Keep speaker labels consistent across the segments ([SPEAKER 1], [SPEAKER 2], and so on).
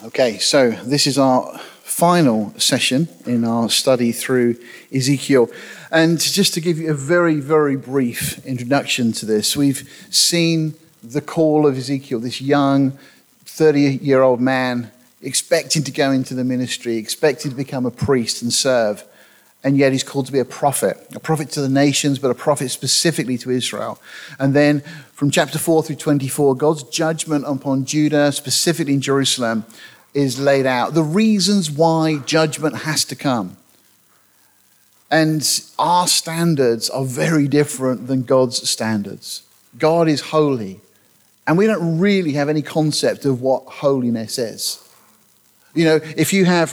[SPEAKER 1] Okay, so this is our final session in our study through Ezekiel. And just to give you a very, very brief introduction to this, we've seen the call of Ezekiel, this young 30-year-old man expecting to go into the ministry, expecting to become a priest and serve. And yet he's called to be a prophet to the nations, but a prophet specifically to Israel. And then from chapter 4 through 24, God's judgment upon Judah, specifically in Jerusalem, is laid out. The reasons why judgment has to come. And our standards are very different than God's standards. God is holy. And we don't really have any concept of what holiness is. You know, if you have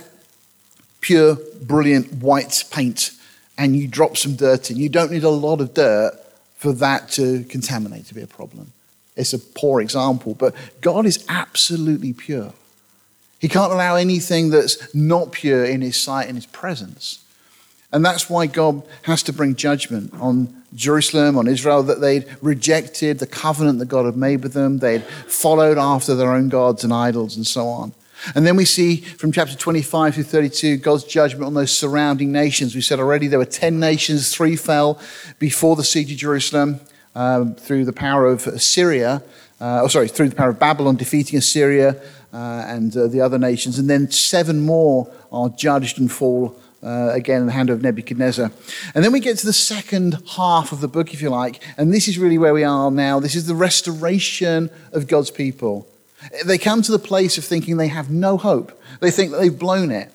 [SPEAKER 1] pure, brilliant white paint and you drop some dirt in, you don't need a lot of dirt for that to contaminate, to be a problem. It's a poor example, but God is absolutely pure. He can't allow anything that's not pure in his sight and his presence. And that's why God has to bring judgment on Jerusalem, on Israel, that they'd rejected the covenant that God had made with them. They'd followed after their own gods and idols and so on. And then we see from chapter 25 through 32, God's judgment on those surrounding nations. We said already there were 10 nations, 3 fell before the siege of Jerusalem through the power of Assyria, through the power of Babylon defeating Assyria and the other nations. And then 7 more are judged and fall again in the hand of Nebuchadnezzar. And then we get to the second half of the book, if you like, and this is really where we are now. This is the restoration of God's people. They come to the place of thinking they have no hope. They think that they've blown it.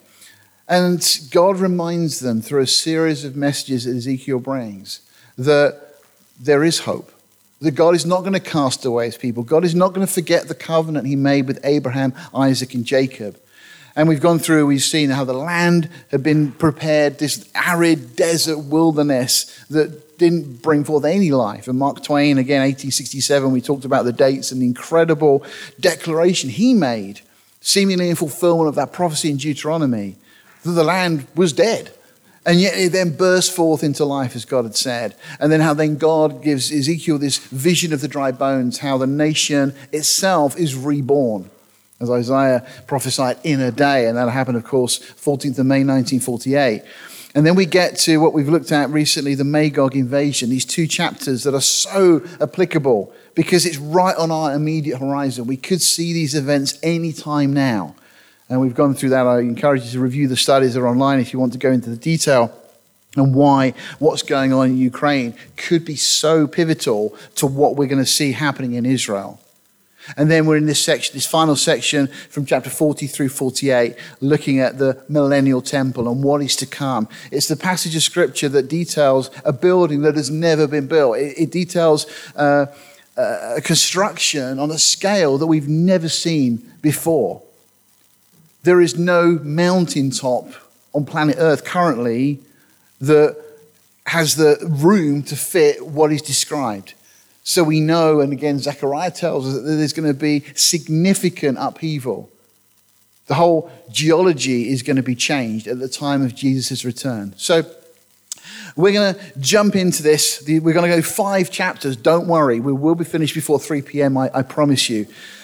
[SPEAKER 1] And God reminds them through a series of messages that Ezekiel brings that there is hope. That God is not going to cast away his people. God is not going to forget the covenant he made with Abraham, Isaac, and Jacob. And we've seen how the land had been prepared, this arid desert wilderness that didn't bring forth any life. And Mark Twain, again, 1867, we talked about the dates and the incredible declaration he made, seemingly in fulfillment of that prophecy in Deuteronomy, that the land was dead. And yet it then burst forth into life as God had said. And then how then God gives Ezekiel this vision of the dry bones, how the nation itself is reborn, as Isaiah prophesied in a day. And that happened, of course, 14th of May, 1948. And then we get to what we've looked at recently, the Magog invasion, these 2 chapters that are so applicable because it's right on our immediate horizon. We could see these events any time now. And we've gone through that. I encourage you to review the studies that are online if you want to go into the detail and why what's going on in Ukraine could be so pivotal to what we're going to see happening in Israel. And then we're in this section, this final section from chapter 40 through 48, looking at the millennial temple and what is to come. It's the passage of scripture that details a building that has never been built. It details a construction on a scale that we've never seen before. There is no mountaintop on planet Earth currently that has the room to fit what is described. So we know, and again, Zechariah tells us that there's going to be significant upheaval. The whole geology is going to be changed at the time of Jesus' return. So we're going to jump into this. We're going to go 5 chapters. Don't worry. We will be finished before 3 p.m., I promise you.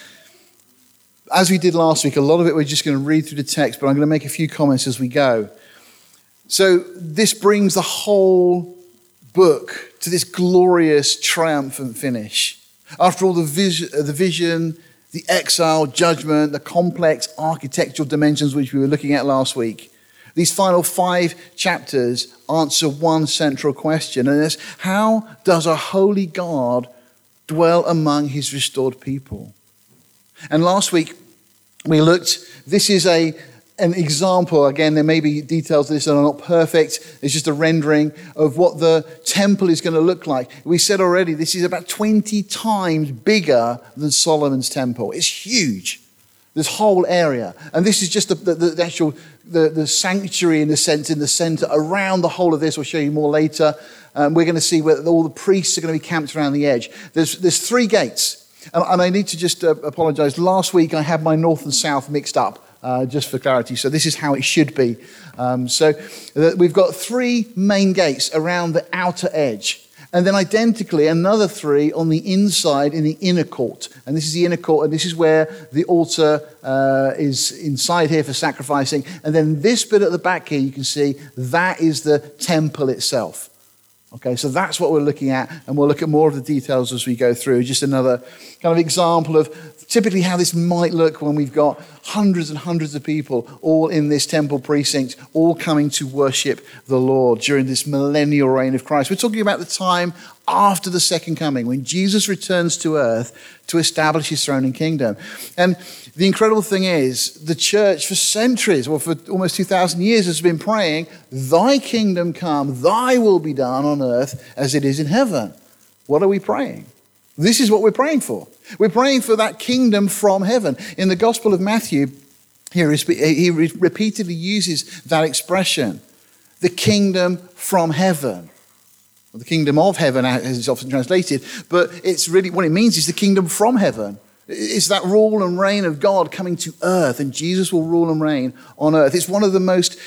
[SPEAKER 1] As we did last week, a lot of it we're just going to read through the text, but I'm going to make a few comments as we go. So this brings the whole book to this glorious, triumphant finish. After all the vision, the exile, judgment, the complex architectural dimensions which we were looking at last week, these final 5 chapters answer one central question, and it's how does a holy God dwell among his restored people? And last week we looked, this is an example. Again, there may be details of this that are not perfect. It's just a rendering of what the temple is going to look like. We said already, this is about 20 times bigger than Solomon's temple. It's huge, this whole area. And this is just the actual sanctuary in the center. Around the whole of this, we'll show you more later. We're going to see where all the priests are going to be camped around the edge. There's 3 gates. And I need to just apologize. Last week, I had my north and south mixed up. Just for clarity. So this is how it should be. We've got 3 main gates around the outer edge. And then identically, another 3 on the inside in the inner court. And this is the inner court, and this is where the altar is inside here for sacrificing. And then this bit at the back here, you can see, that is the temple itself. Okay, so that's what we're looking at, and we'll look at more of the details as we go through. Just another kind of example of typically how this might look when we've got hundreds and hundreds of people all in this temple precinct, all coming to worship the Lord during this millennial reign of Christ. We're talking about the time after the second coming, when Jesus returns to earth to establish his throne and kingdom. And the incredible thing is, the church for centuries, or for almost 2,000 years, has been praying, thy kingdom come, thy will be done on earth as it is in heaven. What are we praying? This is what we're praying for. We're praying for that kingdom from heaven. In the Gospel of Matthew, he repeatedly uses that expression, the kingdom from heaven. The kingdom of heaven, as it's often translated, but it's really what it means is the kingdom from heaven. It's that rule and reign of God coming to earth, and Jesus will rule and reign on earth. It's one of the most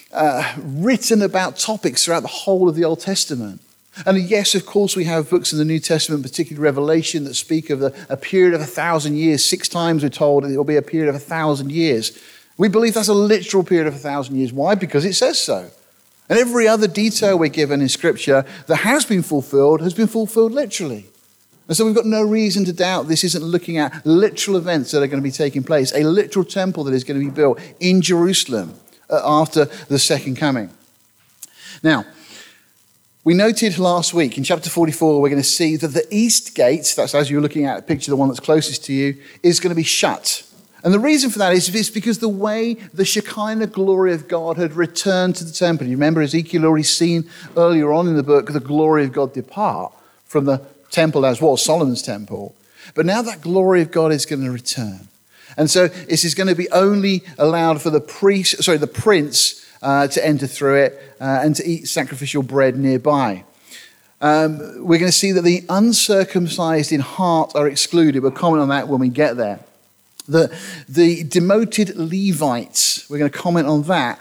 [SPEAKER 1] written about topics throughout the whole of the Old Testament. And yes, of course, we have books in the New Testament, particularly Revelation, that speak of a period of 1,000 years. 6 times we're told it will be a period of 1,000 years. We believe that's a literal period of 1,000 years. Why? Because it says so. And every other detail we're given in Scripture that has been fulfilled literally. And so we've got no reason to doubt this isn't looking at literal events that are going to be taking place, a literal temple that is going to be built in Jerusalem after the second coming. Now, we noted last week in chapter 44, we're going to see that the east gate, that's as you're looking at, picture the one that's closest to you, is going to be shut. And the reason for that is it's because the way the Shekinah glory of God had returned to the temple. You remember Ezekiel already seen earlier on in the book the glory of God depart from the temple as was Solomon's temple. But now that glory of God is going to return. And so this is going to be only allowed for the prince to enter through it and to eat sacrificial bread nearby. We're going to see that the uncircumcised in heart are excluded. We'll comment on that when we get there. The demoted Levites, we're going to comment on that.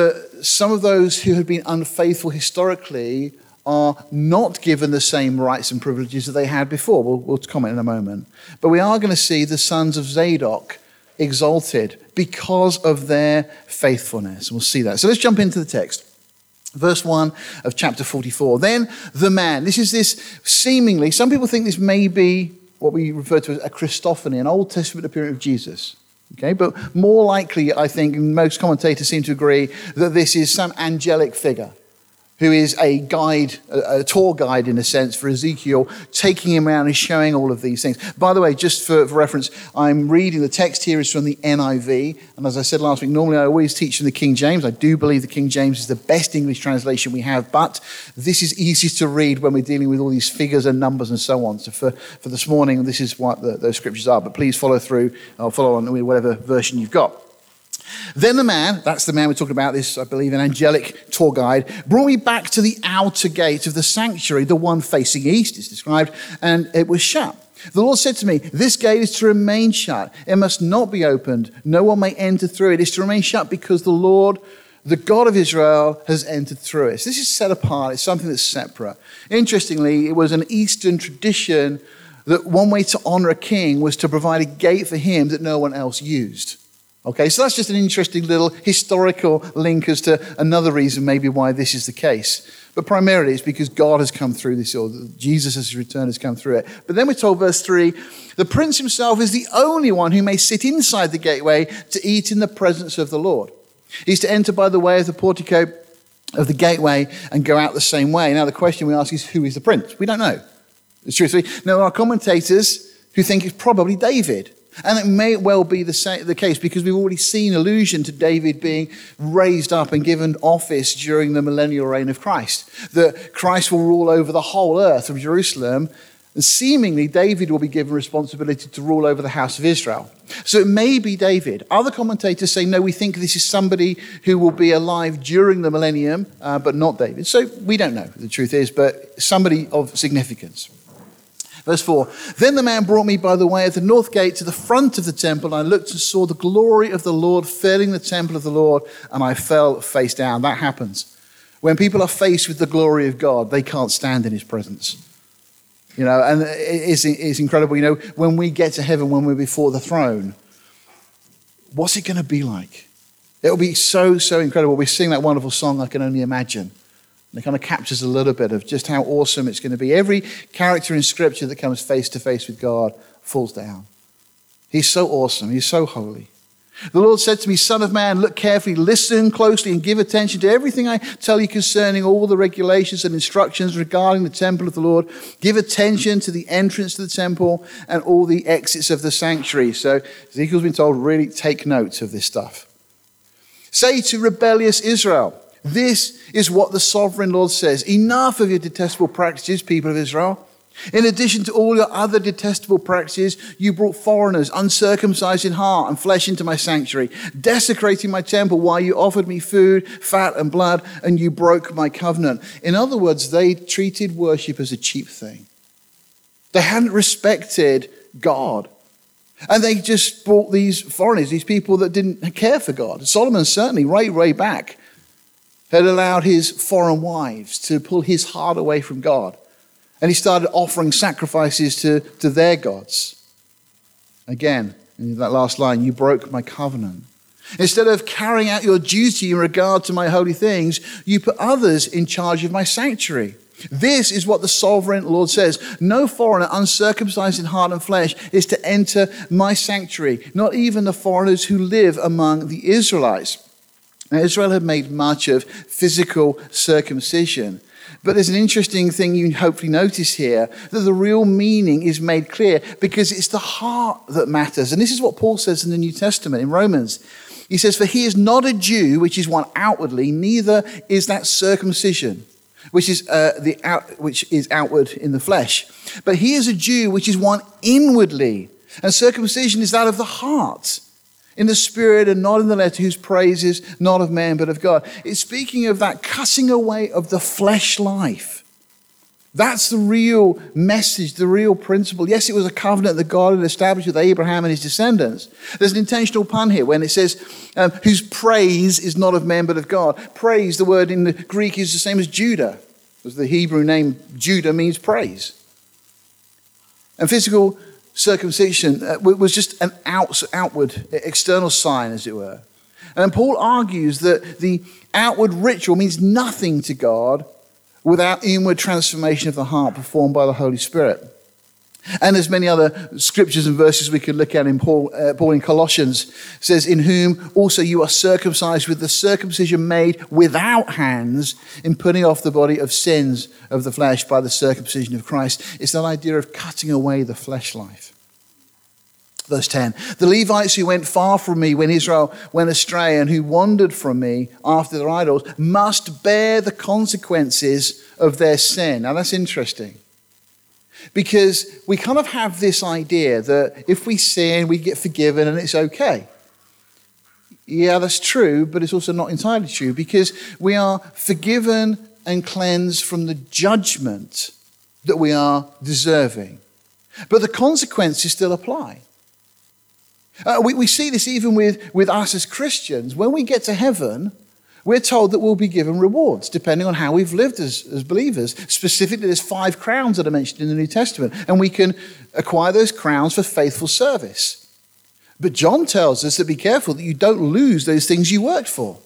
[SPEAKER 1] Some of those who have been unfaithful historically are not given the same rights and privileges that they had before. We'll comment in a moment. But we are going to see the sons of Zadok exalted because of their faithfulness. We'll see that. So let's jump into the text. Verse 1 of chapter 44. Then the man, this seemingly, some people think this may be what we refer to as a Christophany, an Old Testament appearance of Jesus. Okay, but more likely, I think, most commentators seem to agree that this is some angelic figure who is a guide, a tour guide in a sense for Ezekiel, taking him around and showing all of these things. By the way, just for reference, I'm reading the text here is from the NIV. And as I said last week, normally I always teach from the King James. I do believe the King James is the best English translation we have, but this is easy to read when we're dealing with all these figures and numbers and so on. So for this morning, this is what those scriptures are. But please follow through, or follow on with whatever version you've got. Then the man, that's the man we're talking about, this, I believe, an angelic tour guide, brought me back to the outer gate of the sanctuary, the one facing east, is described, and it was shut. The Lord said to me, this gate is to remain shut. It must not be opened. No one may enter through it. It's to remain shut because the Lord, the God of Israel, has entered through it. So this is set apart. It's something that's separate. Interestingly, it was an Eastern tradition that one way to honor a king was to provide a gate for him that no one else used. Okay, so that's just an interesting little historical link as to another reason maybe why this is the case. But primarily it's because God has come through this, or Jesus as his return has come through it. But then we're told, verse 3, the prince himself is the only one who may sit inside the gateway to eat in the presence of the Lord. He's to enter by the way of the portico of the gateway and go out the same way. Now the question we ask is, who is the prince? We don't know. It's truthfully. Now there are commentators who think it's probably David. And it may well be the case because we've already seen allusion to David being raised up and given office during the millennial reign of Christ. That Christ will rule over the whole earth from Jerusalem. And seemingly David will be given responsibility to rule over the house of Israel. So it may be David. Other commentators say, no, we think this is somebody who will be alive during the millennium, but not David. So we don't know, the truth is, but somebody of significance. Verse 4, then the man brought me by the way of the north gate to the front of the temple, and I looked and saw the glory of the Lord filling the temple of the Lord, and I fell face down. That happens When people are faced with the glory of God, they can't stand in his presence. And it's incredible. When we get to heaven, when we're before the throne, what's it going to be like? It'll be so, so incredible. We sing that wonderful song, I Can Only Imagine. And it kind of captures a little bit of just how awesome it's going to be. Every character in Scripture that comes face to face with God falls down. He's so awesome. He's so holy. The Lord said to me, Son of man, look carefully, listen closely, and give attention to everything I tell you concerning all the regulations and instructions regarding the temple of the Lord. Give attention to the entrance to the temple and all the exits of the sanctuary. So Ezekiel's been told, really take note of this stuff. Say to rebellious Israel, this is what the sovereign Lord says. Enough of your detestable practices, people of Israel. In addition to all your other detestable practices, you brought foreigners, uncircumcised in heart and flesh, into my sanctuary, desecrating my temple while you offered me food, fat and blood, and you broke my covenant. In other words, they treated worship as a cheap thing. They hadn't respected God. And they just brought these foreigners, these people that didn't care for God. Solomon certainly, way back, had allowed his foreign wives to pull his heart away from God. And he started offering sacrifices to their gods. Again, in that last line, you broke my covenant. Instead of carrying out your duty in regard to my holy things, you put others in charge of my sanctuary. This is what the sovereign Lord says. No foreigner uncircumcised in heart and flesh is to enter my sanctuary, not even the foreigners who live among the Israelites. Now, Israel had made much of physical circumcision. But there's an interesting thing you hopefully notice here, that the real meaning is made clear because it's the heart that matters. And this is what Paul says in the New Testament, in Romans. He says, for he is not a Jew, which is one outwardly, neither is that circumcision, which is outward in the flesh. But he is a Jew, which is one inwardly. And circumcision is that of the heart, in the spirit and not in the letter, whose praise is not of man but of God. It's speaking of that cutting away of the flesh life. That's the real message, the real principle. Yes, it was a covenant that God had established with Abraham and his descendants. There's an intentional pun here when it says, whose praise is not of man but of God. Praise, the word in the Greek, is the same as Judah, because the Hebrew name Judah means praise. And physical circumcision was just an outward, external sign, as it were. And Paul argues that the outward ritual means nothing to God without inward transformation of the heart performed by the Holy Spirit. And there's many other scriptures and verses we could look at in Paul in Colossians says, in whom also you are circumcised with the circumcision made without hands, in putting off the body of sins of the flesh by the circumcision of Christ. It's that idea of cutting away the flesh life. Verse 10, the Levites who went far from me when Israel went astray and who wandered from me after their idols must bear the consequences of their sin. Now that's interesting. Because we kind of have this idea that if we sin, we get forgiven and it's okay. Yeah, that's true, but it's also not entirely true because we are forgiven and cleansed from the judgment that we are deserving. But the consequences still apply. We see this even with us as Christians. When we get to heaven, we're told that we'll be given rewards depending on how we've lived as believers. Specifically, there's 5 crowns that are mentioned in the New Testament, and we can acquire those crowns for faithful service. But John tells us to be careful that you don't lose those things you worked for.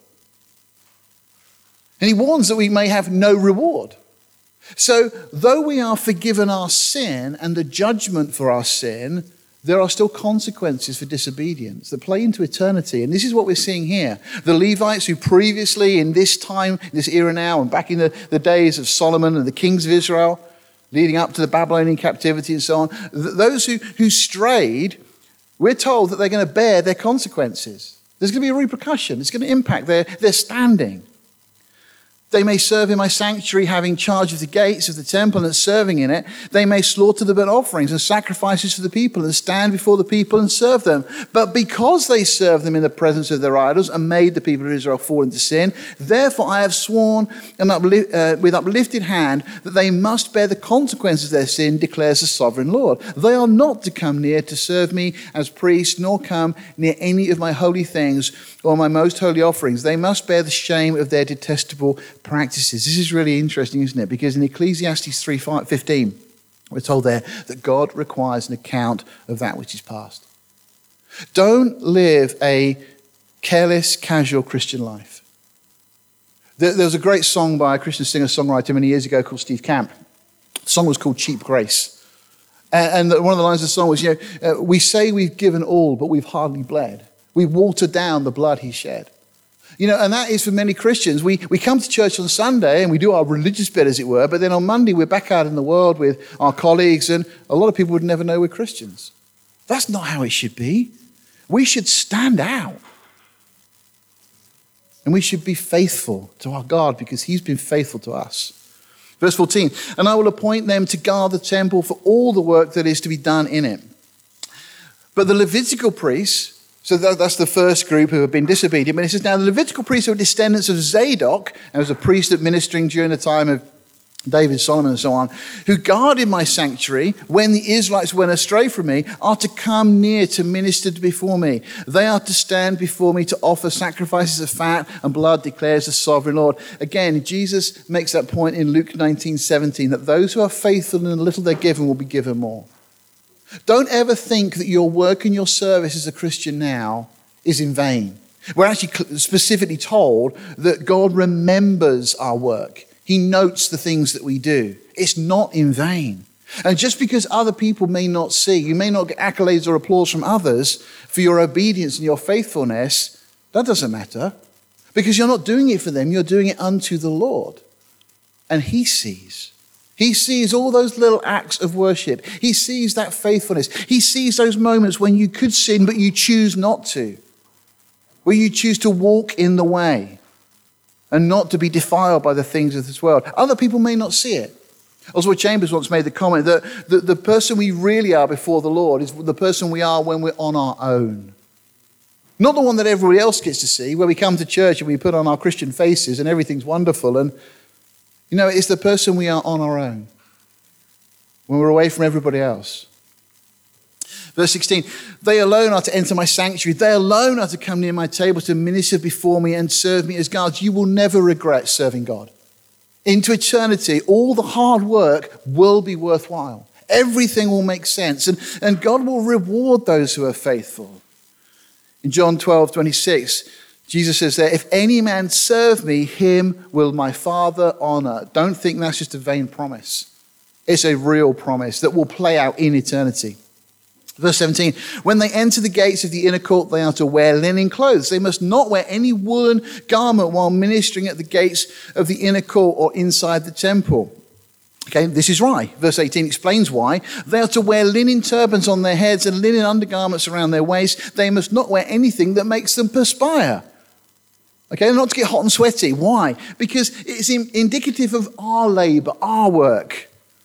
[SPEAKER 1] And he warns that we may have no reward. So, though we are forgiven our sin and the judgment for our sin, there are still consequences for disobedience that play into eternity. And this is what we're seeing here. The Levites who previously in this time, this era now, and back in the days of Solomon and the kings of Israel, leading up to the Babylonian captivity and so on, those who strayed, we're told that they're going to bear their consequences. There's going to be a repercussion. It's going to impact their standing. They may serve in my sanctuary, having charge of the gates of the temple and serving in it. They may slaughter the burnt offerings and sacrifices for the people and stand before the people and serve them. But because they served them in the presence of their idols and made the people of Israel fall into sin, therefore I have sworn with uplifted hand that they must bear the consequences of their sin, declares the sovereign Lord. They are not to come near to serve me as priests, nor come near any of my holy things or my most holy offerings. They must bear the shame of their detestable practices. This is really interesting, isn't it? Because in Ecclesiastes 3:15, we're told there that God requires an account of that which is past. Don't live a careless, casual Christian life. There was a great song by a Christian singer-songwriter many years ago called Steve Camp. The song was called Cheap Grace. And one of the lines of the song was, we say we've given all, but we've hardly bled. We've watered down the blood he shed. And that is for many Christians. We come to church on Sunday and we do our religious bit, as it were, but then on Monday we're back out in the world with our colleagues, and a lot of people would never know we're Christians. That's not how it should be. We should stand out. And we should be faithful to our God because he's been faithful to us. Verse 14, and I will appoint them to guard the temple for all the work that is to be done in it. But the Levitical priests, so that's the first group who have been disobedient. But it says, now the Levitical priests are descendants of Zadok, and was a priest administering during the time of David, Solomon, and so on, who guarded my sanctuary when the Israelites went astray from me, are to come near to minister before me. They are to stand before me to offer sacrifices of fat and blood, declares the sovereign Lord. Again, Jesus makes that point in Luke 19:17, that those who are faithful in the little they're given will be given more. Don't ever think that your work and your service as a Christian now is in vain. We're actually specifically told that God remembers our work. He notes the things that we do. It's not in vain. And just because other people may not see, you may not get accolades or applause from others for your obedience and your faithfulness, that doesn't matter. Because you're not doing it for them, you're doing it unto the Lord. And he sees. He sees all those little acts of worship. He sees that faithfulness. He sees those moments when you could sin, but you choose not to. Where you choose to walk in the way and not to be defiled by the things of this world. Other people may not see it. Oswald Chambers once made the comment that the person we really are before the Lord is the person we are when we're on our own. Not the one that everybody else gets to see, where we come to church and we put on our Christian faces and everything's wonderful. And, it's the person we are on our own, when we're away from everybody else. Verse 16, they alone are to enter my sanctuary. They alone are to come near my table to minister before me and serve me as guards. You will never regret serving God. Into eternity, all the hard work will be worthwhile. Everything will make sense. And God will reward those who are faithful. In John 12:26, Jesus says there, if any man serve me, him will my Father honor. Don't think that's just a vain promise. It's a real promise that will play out in eternity. Verse 17, when they enter the gates of the inner court, they are to wear linen clothes. They must not wear any woolen garment while ministering at the gates of the inner court or inside the temple. Okay, this is right. Verse 18 explains why. They are to wear linen turbans on their heads and linen undergarments around their waist. They must not wear anything that makes them perspire. Okay, not to get hot and sweaty. Why? Because it's indicative of our labor, our work.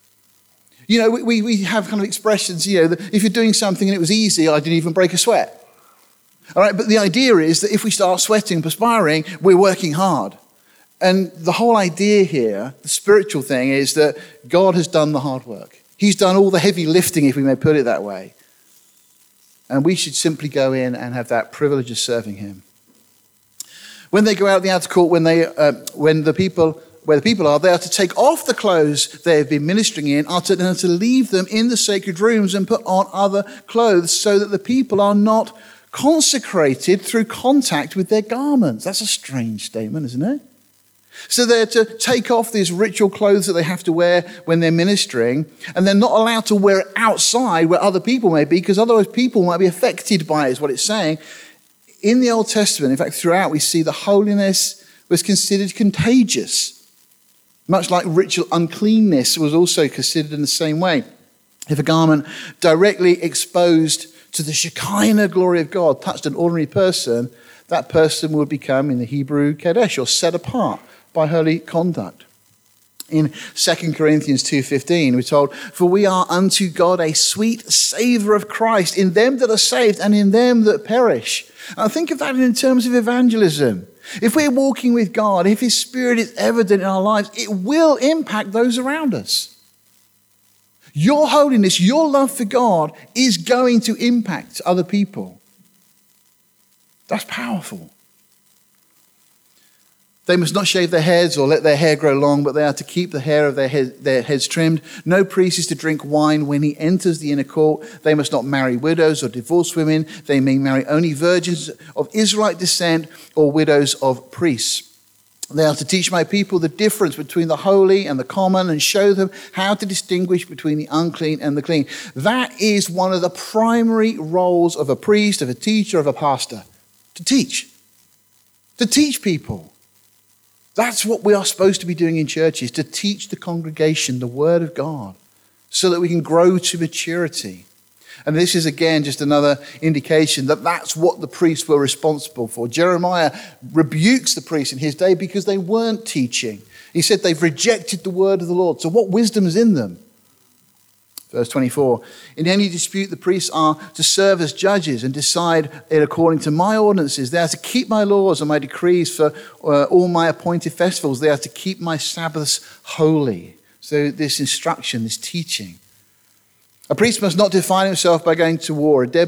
[SPEAKER 1] We have kind of expressions, that if you're doing something and it was easy, I didn't even break a sweat. All right, but the idea is that if we start sweating, perspiring, we're working hard. And the whole idea here, the spiritual thing, is that God has done the hard work. He's done all the heavy lifting, if we may put it that way. And we should simply go in and have that privilege of serving him. When they go out the outer court, where the people are, they are to take off the clothes they have been ministering in, are to leave them in the sacred rooms and put on other clothes so that the people are not consecrated through contact with their garments. That's a strange statement, isn't it? So they're to take off these ritual clothes that they have to wear when they're ministering, and they're not allowed to wear it outside where other people may be, because otherwise people might be affected by it, is what it's saying. In the Old Testament, in fact, throughout, we see the holiness was considered contagious. Much like ritual uncleanness was also considered in the same way. If a garment directly exposed to the Shekinah glory of God touched an ordinary person, that person would become, in the Hebrew, Kadesh, or set apart by holy conduct. In 2 Corinthians 2:15, we're told, for we are unto God a sweet savour of Christ in them that are saved and in them that perish. Now think of that in terms of evangelism. If we're walking with God, if his Spirit is evident in our lives, it will impact those around us. Your holiness, your love for God is going to impact other people. That's powerful. They must not shave their heads or let their hair grow long, but they are to keep the hair of their heads trimmed. No priest is to drink wine when he enters the inner court. They must not marry widows or divorced women. They may marry only virgins of Israelite descent or widows of priests. They are to teach my people the difference between the holy and the common and show them how to distinguish between the unclean and the clean. That is one of the primary roles of a priest, of a teacher, of a pastor. To teach. To teach people. That's what we are supposed to be doing in churches, to teach the congregation the word of God so that we can grow to maturity. And this is, again, just another indication that that's what the priests were responsible for. Jeremiah rebukes the priests in his day because they weren't teaching. He said they've rejected the word of the Lord. So what wisdom is in them? Verse 24, in any dispute the priests are to serve as judges and decide it according to my ordinances. They are to keep my laws and my decrees for all my appointed festivals. They are to keep my Sabbaths holy. So this instruction, this teaching. A priest must not define himself by going to war. Not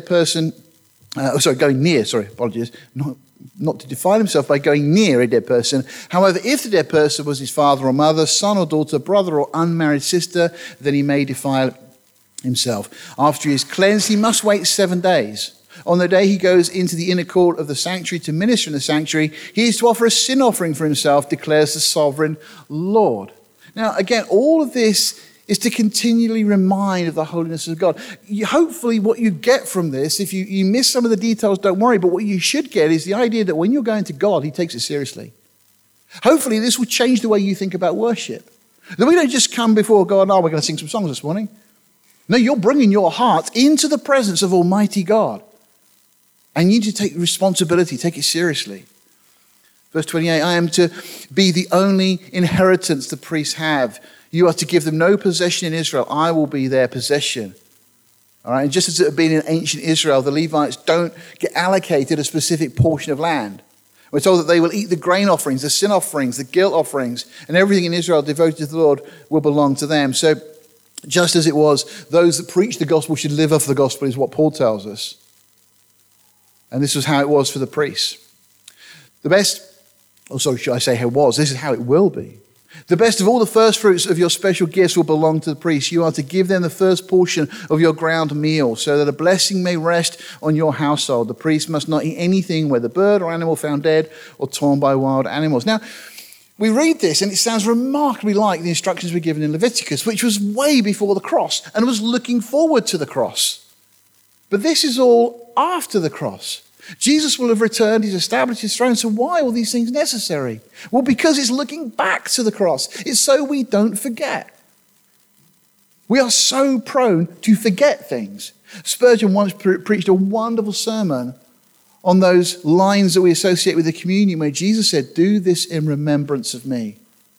[SPEAKER 1] to define himself by going near a dead person. However, if the dead person was his father or mother, son or daughter, brother or unmarried sister, then he may defile himself. After he is cleansed, he must wait 7 days. On the day he goes into the inner court of the sanctuary to minister in the sanctuary, he is to offer a sin offering for himself, declares the sovereign Lord. Now, again, all of this is to continually remind of the holiness of God. Hopefully what you get from this, if you miss some of the details, don't worry, but what you should get is the idea that when you're going to God, he takes it seriously. Hopefully this will change the way you think about worship. That we don't just come before God, we're going to sing some songs this morning. No, you're bringing your heart into the presence of Almighty God. And you need to take responsibility, take it seriously. Verse 28, I am to be the only inheritance the priests have. You are to give them no possession in Israel. I will be their possession. All right, and just as it had been in ancient Israel, the Levites don't get allocated a specific portion of land. We're told that they will eat the grain offerings, the sin offerings, the guilt offerings, and everything in Israel devoted to the Lord will belong to them. So just as it was, those that preach the gospel should live off the gospel is what Paul tells us. And this was how it was for the priests. This is how it will be. The best of all the first fruits of your special gifts will belong to the priests. You are to give them the first portion of your ground meal so that a blessing may rest on your household. The priest must not eat anything, whether bird or animal found dead or torn by wild animals. Now, we read this and it sounds remarkably like the instructions were given in Leviticus, which was way before the cross and was looking forward to the cross. But this is all after the cross. Jesus will have returned, he's established his throne, so why are all these things necessary? Well, because it's looking back to the cross. It's so we don't forget. We are so prone to forget things. Spurgeon once preached a wonderful sermon on those lines that we associate with the communion where Jesus said, do this in remembrance of me.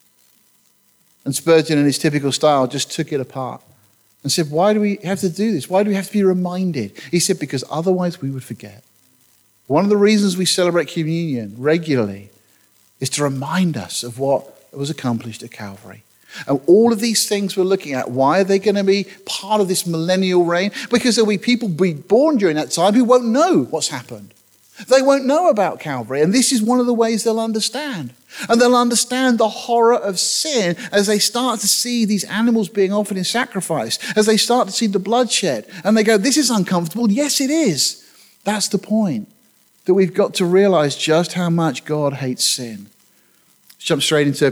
[SPEAKER 1] And Spurgeon in his typical style just took it apart and said, why do we have to do this? Why do we have to be reminded? He said, because otherwise we would forget. One of the reasons we celebrate communion regularly is to remind us of what was accomplished at Calvary. And all of these things we're looking at, why are they going to be part of this millennial reign? Because there will be people born during that time who won't know what's happened. They won't know about Calvary. And this is one of the ways they'll understand. And they'll understand the horror of sin as they start to see these animals being offered in sacrifice, as they start to see the bloodshed. And they go, this is uncomfortable. Yes, it is. That's the point. That we've got to realize just how much God hates sin. Let's jump straight into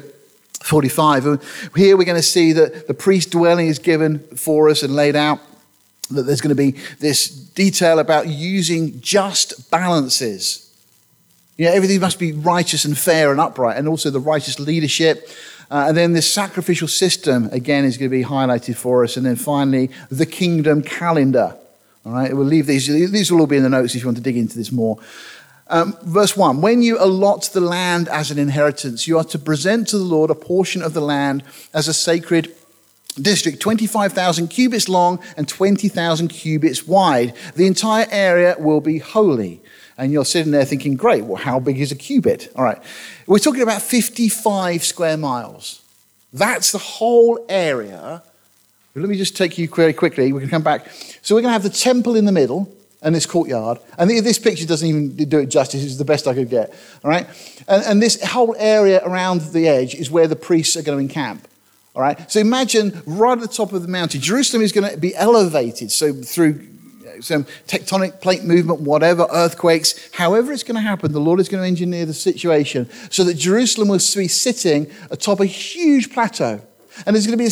[SPEAKER 1] 45. Here we're going to see that the priest dwelling is given for us and laid out. That there's going to be this detail about using just balances. Everything must be righteous and fair and upright, and also the righteous leadership. And then this sacrificial system, again, is going to be highlighted for us. And then finally, the kingdom calendar. All right, we'll leave these. These will all be in the notes if you want to dig into this more. Verse 1, when you allot the land as an inheritance, you are to present to the Lord a portion of the land as a sacred district, 25,000 cubits long and 20,000 cubits wide. The entire area will be holy. And you're sitting there thinking, great, well, how big is a cubit? All right, we're talking about 55 square miles. That's the whole area. Let me just take you very quickly. We can come back. So we're going to have the temple in the middle. and this courtyard. And this picture doesn't even do it justice. It's the best I could get. All right? And this whole area around the edge is where the priests are going to encamp. All right? So imagine right at the top of the mountain, Jerusalem is going to be elevated. So through some tectonic plate movement, whatever, earthquakes, however it's going to happen, the Lord is going to engineer the situation so that Jerusalem will be sitting atop a huge plateau. And there's going to be this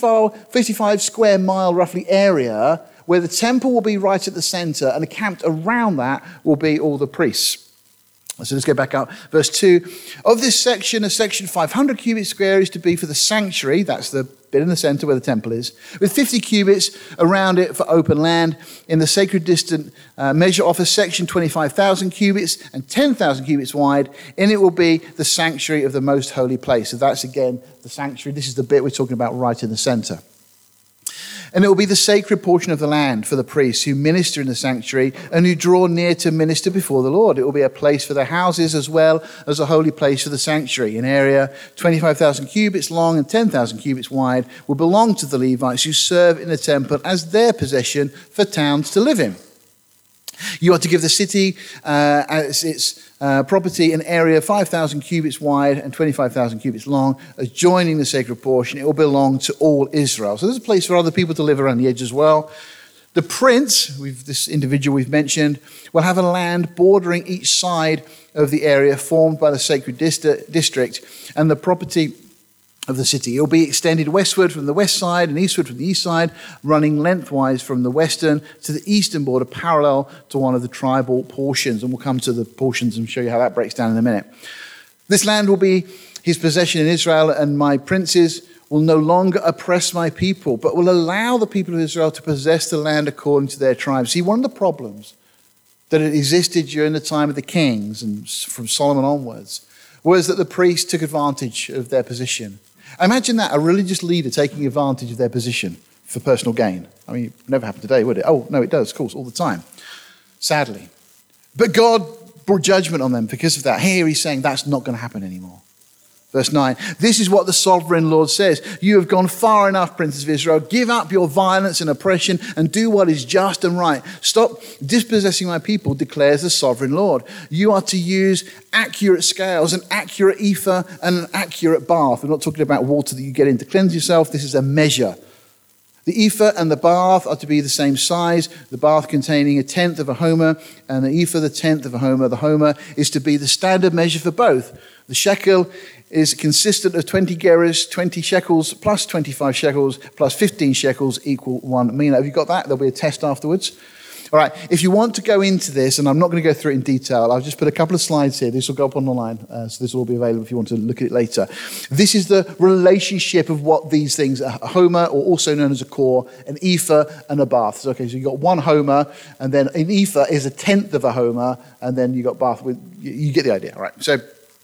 [SPEAKER 1] 55 square mile roughly area where the temple will be right at the center, and camped around that will be all the priests. So let's go back up. Verse 2. Of this section, a section 500 cubits square is to be for the sanctuary. That's the bit in the center where the temple is. With 50 cubits around it for open land. In the sacred distant measure off a section 25,000 cubits and 10,000 cubits wide. In it will be the sanctuary of the most holy place. So that's again the sanctuary. This is the bit we're talking about right in the center. And it will be the sacred portion of the land for the priests who minister in the sanctuary and who draw near to minister before the Lord. It will be a place for their houses as well as a holy place for the sanctuary. An area 25,000 cubits long and 10,000 cubits wide will belong to the Levites who serve in the temple as their possession for towns to live in. You are to give the city as its property an area 5,000 cubits wide and 25,000 cubits long, adjoining the sacred portion. It will belong to all Israel. So there's a place for other people to live around the edge as well. The prince, this individual we've mentioned, will have a land bordering each side of the area formed by the sacred district and the property of the city. It will be extended westward from the west side and eastward from the east side, running lengthwise from the western to the eastern border, parallel to one of the tribal portions. And we'll come to the portions and show you how that breaks down in a minute. This land will be his possession in Israel, and my princes will no longer oppress my people, but will allow the people of Israel to possess the land according to their tribes. See, one of the problems that had existed during the time of the kings and from Solomon onwards was that the priests took advantage of their position. Imagine that, a religious leader taking advantage of their position for personal gain. I mean, it would never happen today, would it? Oh, no, it does, of course, all the time, sadly. But God brought judgment on them because of that. Here he's saying that's not going to happen anymore. Verse 9, this is what the sovereign Lord says. You have gone far enough, princes of Israel. Give up your violence and oppression and do what is just and right. Stop dispossessing my people, declares the sovereign Lord. You are to use accurate scales, an accurate ephah and an accurate bath. We're not talking about water that you get in to cleanse yourself. This is a measure. The ephah and the bath are to be the same size, the bath containing 1/10 of a homer, and the ephah 1/10 of a homer. The homer is to be the standard measure for both. The shekel is consistent of 20 gerahs, 20 shekels plus 25 shekels plus 15 shekels equal 1 mina. Have you got that? There'll be a test afterwards. All right, if you want to go into this, and I'm not going to go through it in detail, I'll just put a couple of slides here. This will go up on the line, so this will all be available if you want to look at it later. This is the relationship of what these things are. A homer, or also known as a core, an ephah, and a bath. So, okay, so you've got 1 homer, and then an ephah is 1/10 of a homer, and then you've got bath. You get the idea, all right? So,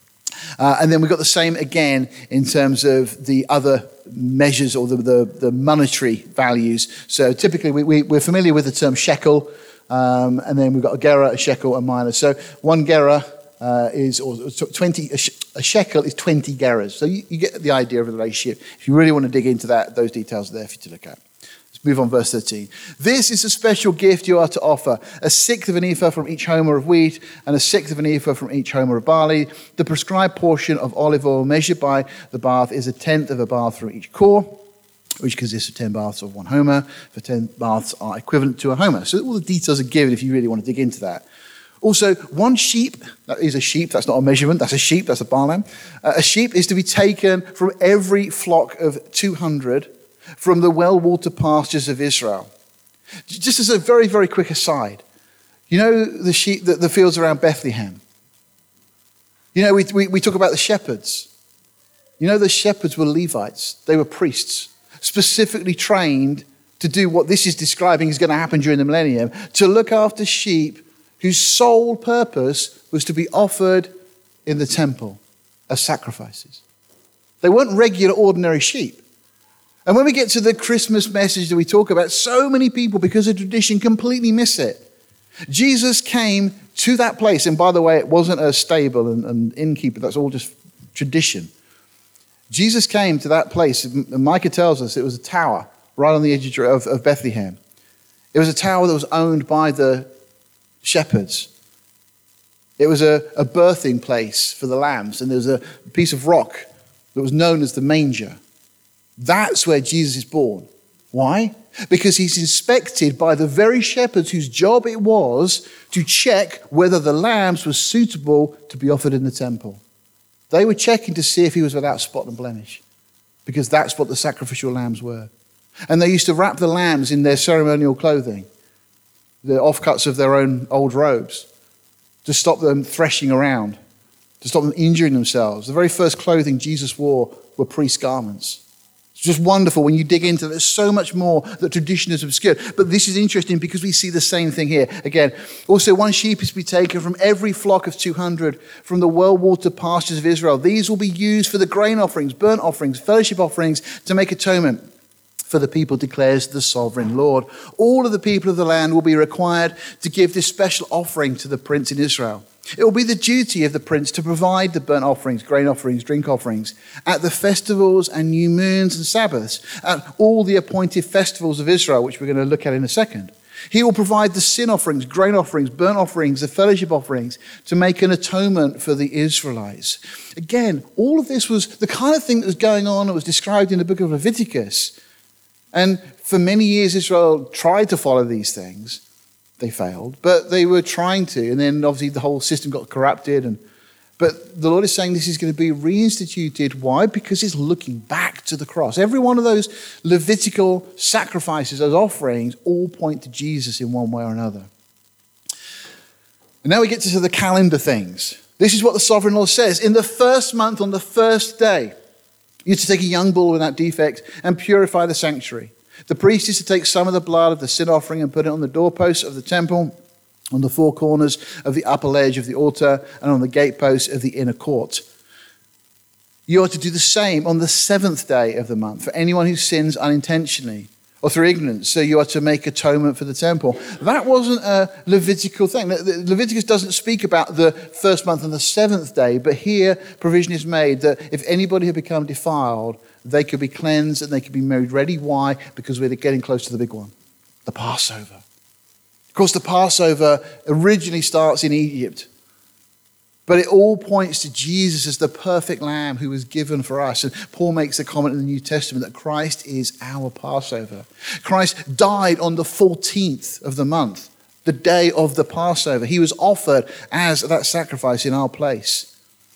[SPEAKER 1] and then we've got the same again in terms of the other measures or the monetary values. So typically we're familiar with the term shekel, and then we've got a gerah, a shekel, a mina. So 1 gerah is, or 20, a shekel is 20 gerahs. So you get the idea of the relationship. If you really want to dig into that, those details are there for you to look at. Let's move on, verse 13. This is a special gift you are to offer, 1/6 of an ephah from each homer of wheat, and 1/6 of an ephah from each homer of barley. The prescribed portion of olive oil measured by the bath is 1/10 of a bath from each core, which consists of 10 baths of 1 homer, for 10 baths are equivalent to a homer. So all the details are given if you really want to dig into that. Also, 1 sheep, that is a sheep, that's not a measurement, that's a sheep, that's a barn lamb. A sheep is to be taken from every flock of 200 from the well-watered pastures of Israel. Just as a very, very quick aside, you know the sheep, the fields around Bethlehem? You know, we talk about the shepherds. You know, the shepherds were Levites. They were priests, specifically trained to do what this is describing is going to happen during the millennium, to look after sheep whose sole purpose was to be offered in the temple as sacrifices. They weren't regular, ordinary sheep. And when we get to the Christmas message that we talk about, so many people, because of tradition, completely miss it. Jesus came to that place. And by the way, it wasn't a stable and innkeeper. That's all just tradition. Jesus came to that place. And Micah tells us it was a tower right on the edge of Bethlehem. It was a tower that was owned by the shepherds. It was a birthing place for the lambs, and there was a piece of rock that was known as the manger. That's where Jesus is born. Why? Because he's inspected by the very shepherds whose job it was to check whether the lambs were suitable to be offered in the temple. They were checking to see if he was without spot and blemish, because that's what the sacrificial lambs were. And they used to wrap the lambs in their ceremonial clothing, the offcuts of their own old robes, to stop them threshing around, to stop them injuring themselves. The very first clothing Jesus wore were priest's garments. It's just wonderful when you dig into it. There's so much more that tradition has obscured. But this is interesting because we see the same thing here. Again, also one sheep is to be taken from every flock of 200 from the well-watered pastures of Israel. These will be used for the grain offerings, burnt offerings, fellowship offerings to make atonement for the people, declares the sovereign Lord. All of the people of the land will be required to give this special offering to the prince in Israel. It will be the duty of the prince to provide the burnt offerings, grain offerings, drink offerings at the festivals and new moons and Sabbaths, at all the appointed festivals of Israel, which we're going to look at in a second. He will provide the sin offerings, grain offerings, burnt offerings, the fellowship offerings to make an atonement for the Israelites. Again, all of this was the kind of thing that was going on that was described in the book of Leviticus. And for many years, Israel tried to follow these things. They failed, but they were trying to. And then obviously the whole system got corrupted. But the Lord is saying this is going to be reinstituted. Why? Because it's looking back to the cross. Every one of those Levitical sacrifices, those offerings, all point to Jesus in one way or another. And now we get to the calendar things. This is what the sovereign Lord says. In the first month, on the first day, you are to take a young bull without defect and purify the sanctuary. The priest is to take some of the blood of the sin offering and put it on the doorposts of the temple, on the four corners of the upper ledge of the altar, and on the gateposts of the inner court. You are to do the same on the seventh day of the month for anyone who sins unintentionally or through ignorance. So you are to make atonement for the temple. That wasn't a Levitical thing. Leviticus doesn't speak about the first month and the seventh day, but here provision is made that if anybody had become defiled, they could be cleansed and they could be made ready. Why? Because we're getting close to the big one, the Passover. Of course, the Passover originally starts in Egypt, but it all points to Jesus as the perfect lamb who was given for us. And Paul makes the comment in the New Testament that Christ is our Passover. Christ died on the 14th of the month, the day of the Passover. He was offered as that sacrifice in our place.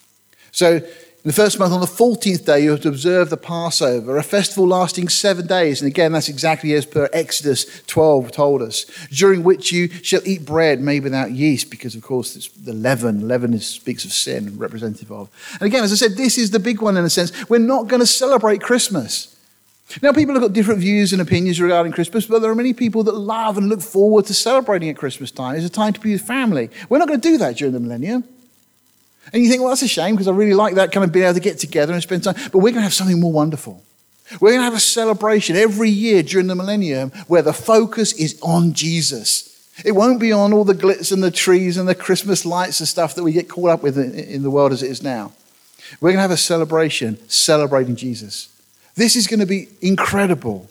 [SPEAKER 1] So in the first month, on the 14th day, you have to observe the Passover, a festival lasting 7 days. And again, that's exactly as per Exodus 12 told us, during which you shall eat bread made without yeast, because, of course, it's the leaven. Leaven speaks of sin, representative of. And again, as I said, this is the big one in a sense. We're not going to celebrate Christmas. Now, people have got different views and opinions regarding Christmas, but there are many people that love and look forward to celebrating at Christmas time. It's a time to be with family. We're not going to do that during the millennium. And you think, well, that's a shame because I really like that kind of being able to get together and spend time. But we're going to have something more wonderful. We're going to have a celebration every year during the millennium where the focus is on Jesus. It won't be on all the glitz and the trees and the Christmas lights and stuff that we get caught up with in the world as it is now. We're going to have a celebration celebrating Jesus. This is going to be incredible.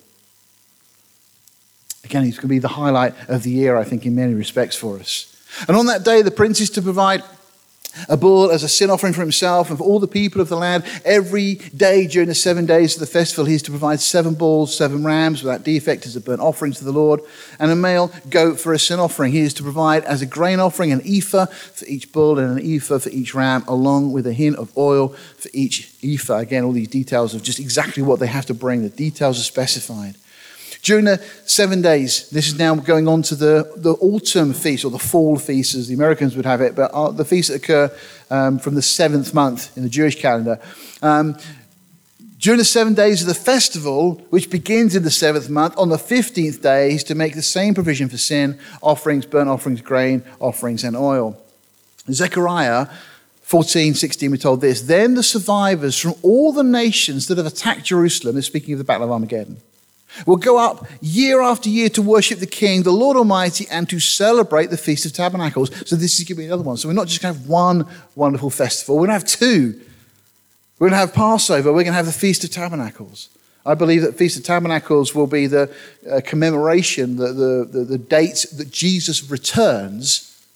[SPEAKER 1] Again, it's going to be the highlight of the year, I think, in many respects for us. And on that day, the prince is to provide a bull as a sin offering for himself and for all the people of the land. Every day during the 7 days of the festival, he is to provide 7 bulls, 7 rams without defect as a burnt offering to the Lord, and a male goat for a sin offering. He is to provide as a grain offering an ephah for each bull and an ephah for each ram, along with a hin of oil for each ephah. Again, all these details of just exactly what they have to bring. The details are specified. During the 7 days, this is now going on to the autumn feast, or the fall feast as the Americans would have it, but the feasts that occur from the 7th month in the Jewish calendar. During the 7 days of the festival, which begins in the 7th month, on the 15th day, he's to make the same provision for sin, offerings, burnt offerings, grain offerings, and oil. Zechariah 14:16, we're told this, then the survivors from all the nations that have attacked Jerusalem, they're speaking of the Battle of Armageddon, will go up year after year to worship the King, the Lord Almighty, and to celebrate the Feast of Tabernacles. So this is going to be another one. So we're not just going to have one wonderful festival. We're going to have 2. We're going to have Passover. We're going to have the Feast of Tabernacles. I believe that Feast of Tabernacles will be the commemoration, the date that Jesus returns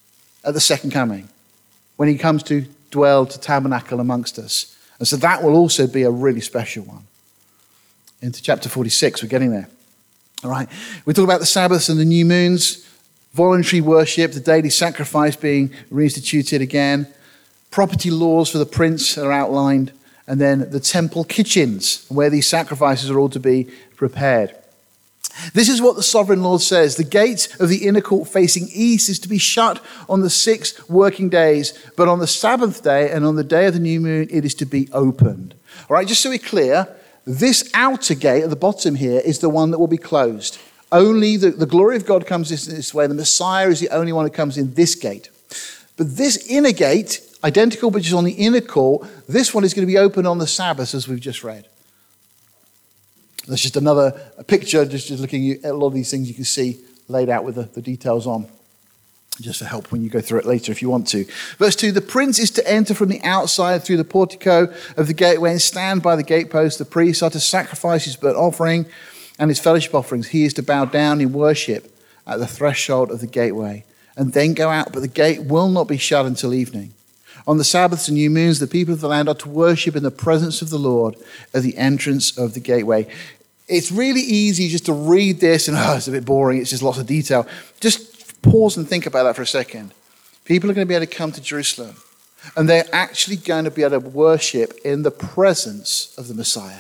[SPEAKER 1] at the second coming, when he comes to dwell, to tabernacle amongst us. And so that will also be a really special one. Into chapter 46, we're getting there. All right, we talk about the Sabbaths and the new moons, voluntary worship, the daily sacrifice being reinstituted again, property laws for the prince are outlined, and then the temple kitchens, where these sacrifices are all to be prepared. This is what the sovereign Lord says. The gate of the inner court facing east is to be shut on the 6 working days, but on the Sabbath day and on the day of the new moon, it is to be opened. All right, just so we're clear, this outer gate at the bottom here is the one that will be closed. Only the glory of God comes this way. The Messiah is the only one who comes in this gate. But this inner gate, identical but just on the inner court, this one is going to be open on the Sabbath, as we've just read. That's just another picture, just looking at a lot of these things you can see laid out with the details on, just for help when you go through it later if you want to. Verse 2, the prince is to enter from the outside through the portico of the gateway and stand by the gatepost. The priests are to sacrifice his burnt offering and his fellowship offerings. He is to bow down in worship at the threshold of the gateway and then go out, but the gate will not be shut until evening. On the Sabbaths and new moons, the people of the land are to worship in the presence of the Lord at the entrance of the gateway. It's really easy just to read this and, it's a bit boring, it's just lots of detail. Just pause and think about that for a second. People are going to be able to come to Jerusalem, and they're actually going to be able to worship in the presence of the Messiah.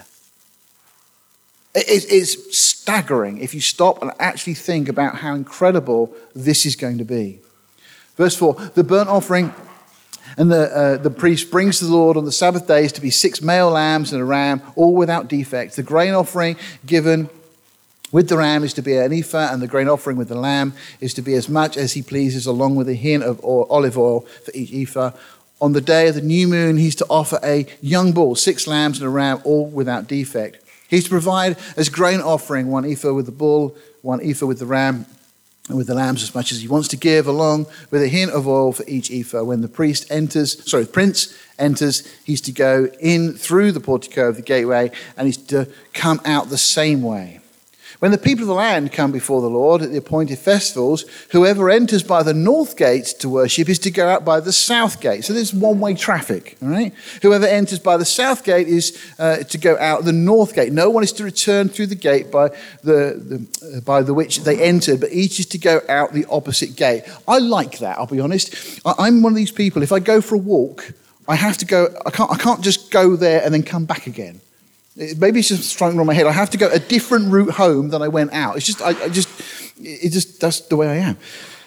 [SPEAKER 1] It is staggering if you stop and actually think about how incredible this is going to be. Verse 4, the burnt offering and the priest brings to the Lord on the Sabbath days to be 6 male lambs and a ram, all without defect. The grain offering given with the ram is to be an ephah, and the grain offering with the lamb is to be as much as he pleases, along with a hin of olive oil for each ephah. On the day of the new moon, he's to offer a young bull, 6 lambs and a ram, all without defect. He's to provide as grain offering 1 ephah with the bull, 1 ephah with the ram, and with the lambs as much as he wants to give, along with a hin of oil for each ephah. When the prince enters, he's to go in through the portico of the gateway, and he's to come out the same way. When the people of the land come before the Lord at the appointed festivals, whoever enters by the north gate to worship is to go out by the south gate. So there's one-way traffic, all right? Whoever enters by the south gate is to go out the north gate. No one is to return through the gate by the which they entered, but each is to go out the opposite gate. I like that, I'll be honest. I'm one of these people, if I go for a walk, I have to go, I can't just go there and then come back again. Maybe it's just striking on my head. I have to go a different route home than I went out. It's just, that's the way I am.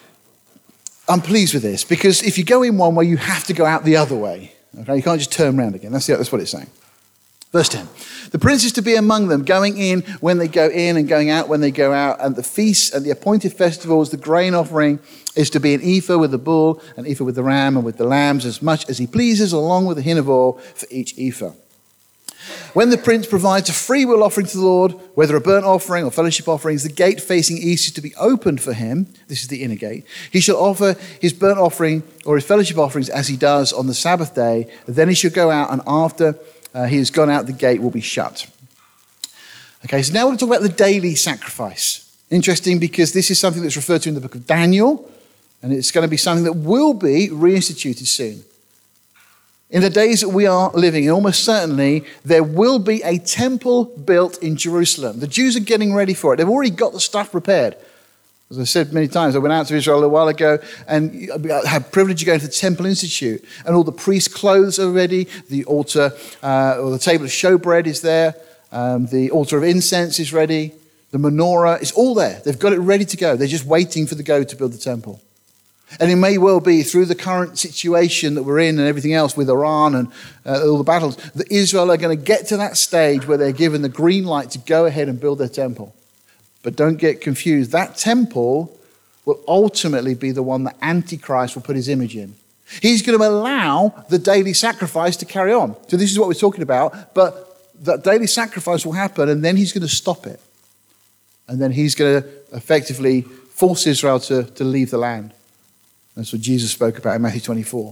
[SPEAKER 1] I'm pleased with this, because if you go in one way, you have to go out the other way. Okay, you can't just turn around again. That's what it's saying. Verse 10. The prince is to be among them, going in when they go in and going out when they go out. And the feasts and the appointed festivals, the grain offering is to be an ephah with the bull, an ephah with the ram, and with the lambs as much as he pleases, along with a hin of oil for each ephah. When the prince provides a freewill offering to the Lord, whether a burnt offering or fellowship offerings, the gate facing east is to be opened for him. This is the inner gate. He shall offer his burnt offering or his fellowship offerings as he does on the Sabbath day. Then he shall go out, and after he has gone out, the gate will be shut. Okay, so now we're going to talk about the daily sacrifice. Interesting, because this is something that's referred to in the book of Daniel, and it's going to be something that will be reinstituted soon. In the days that we are living in, almost certainly, there will be a temple built in Jerusalem. The Jews are getting ready for it. They've already got the stuff prepared. As I said many times, I went out to Israel a while ago and I had the privilege of going to the Temple Institute, and all the priest clothes are ready. The altar or the table of showbread is there. The altar of incense is ready. The menorah is all there. They've got it ready to go. They're just waiting for the go to build the temple. And it may well be, through the current situation that we're in and everything else with Iran and all the battles, that Israel are going to get to that stage where they're given the green light to go ahead and build their temple. But don't get confused. That temple will ultimately be the one that Antichrist will put his image in. He's going to allow the daily sacrifice to carry on. So this is what we're talking about. But that daily sacrifice will happen, and then he's going to stop it. And then he's going to effectively force Israel to leave the land. That's what Jesus spoke about in Matthew 24.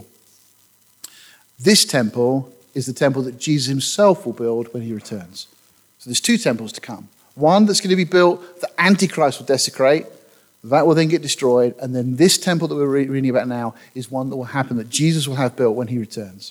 [SPEAKER 1] This temple is the temple that Jesus himself will build when he returns. So there's 2 temples to come. One that's going to be built that Antichrist will desecrate. That will then get destroyed, and then this temple that we're reading about now is one that will happen, that Jesus will have built when he returns.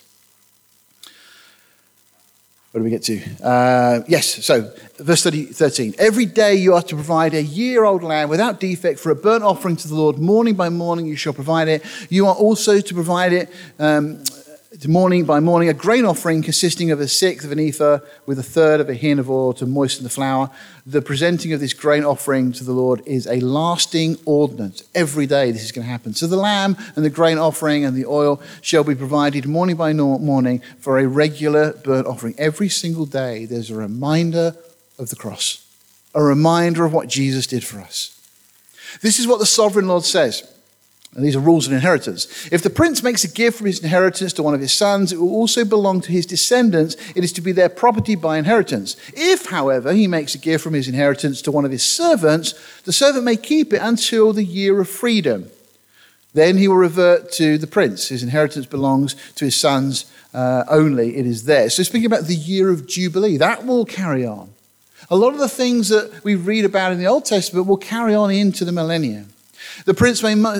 [SPEAKER 1] What do we get to? Yes, so verse 13. Every day you are to provide a year-old lamb without defect for a burnt offering to the Lord. Morning by morning you shall provide it. You are also to provide it morning by morning, a grain offering consisting of 1/6 of an ephah with 1/3 of a hin of oil to moisten the flour. The presenting of this grain offering to the Lord is a lasting ordinance. Every day this is going to happen. So the lamb and the grain offering and the oil shall be provided morning by morning for a regular burnt offering. Every single day there's a reminder of the cross, a reminder of what Jesus did for us. This is what the sovereign Lord says. And these are rules of inheritance. If the prince makes a gift from his inheritance to one of his sons, it will also belong to his descendants. It is to be their property by inheritance. If, however, he makes a gift from his inheritance to one of his servants, the servant may keep it until the year of freedom. Then he will revert to the prince. His inheritance belongs to his sons only. It is theirs. So speaking about the year of Jubilee, that will carry on. A lot of the things that we read about in the Old Testament will carry on into the millennium. The prince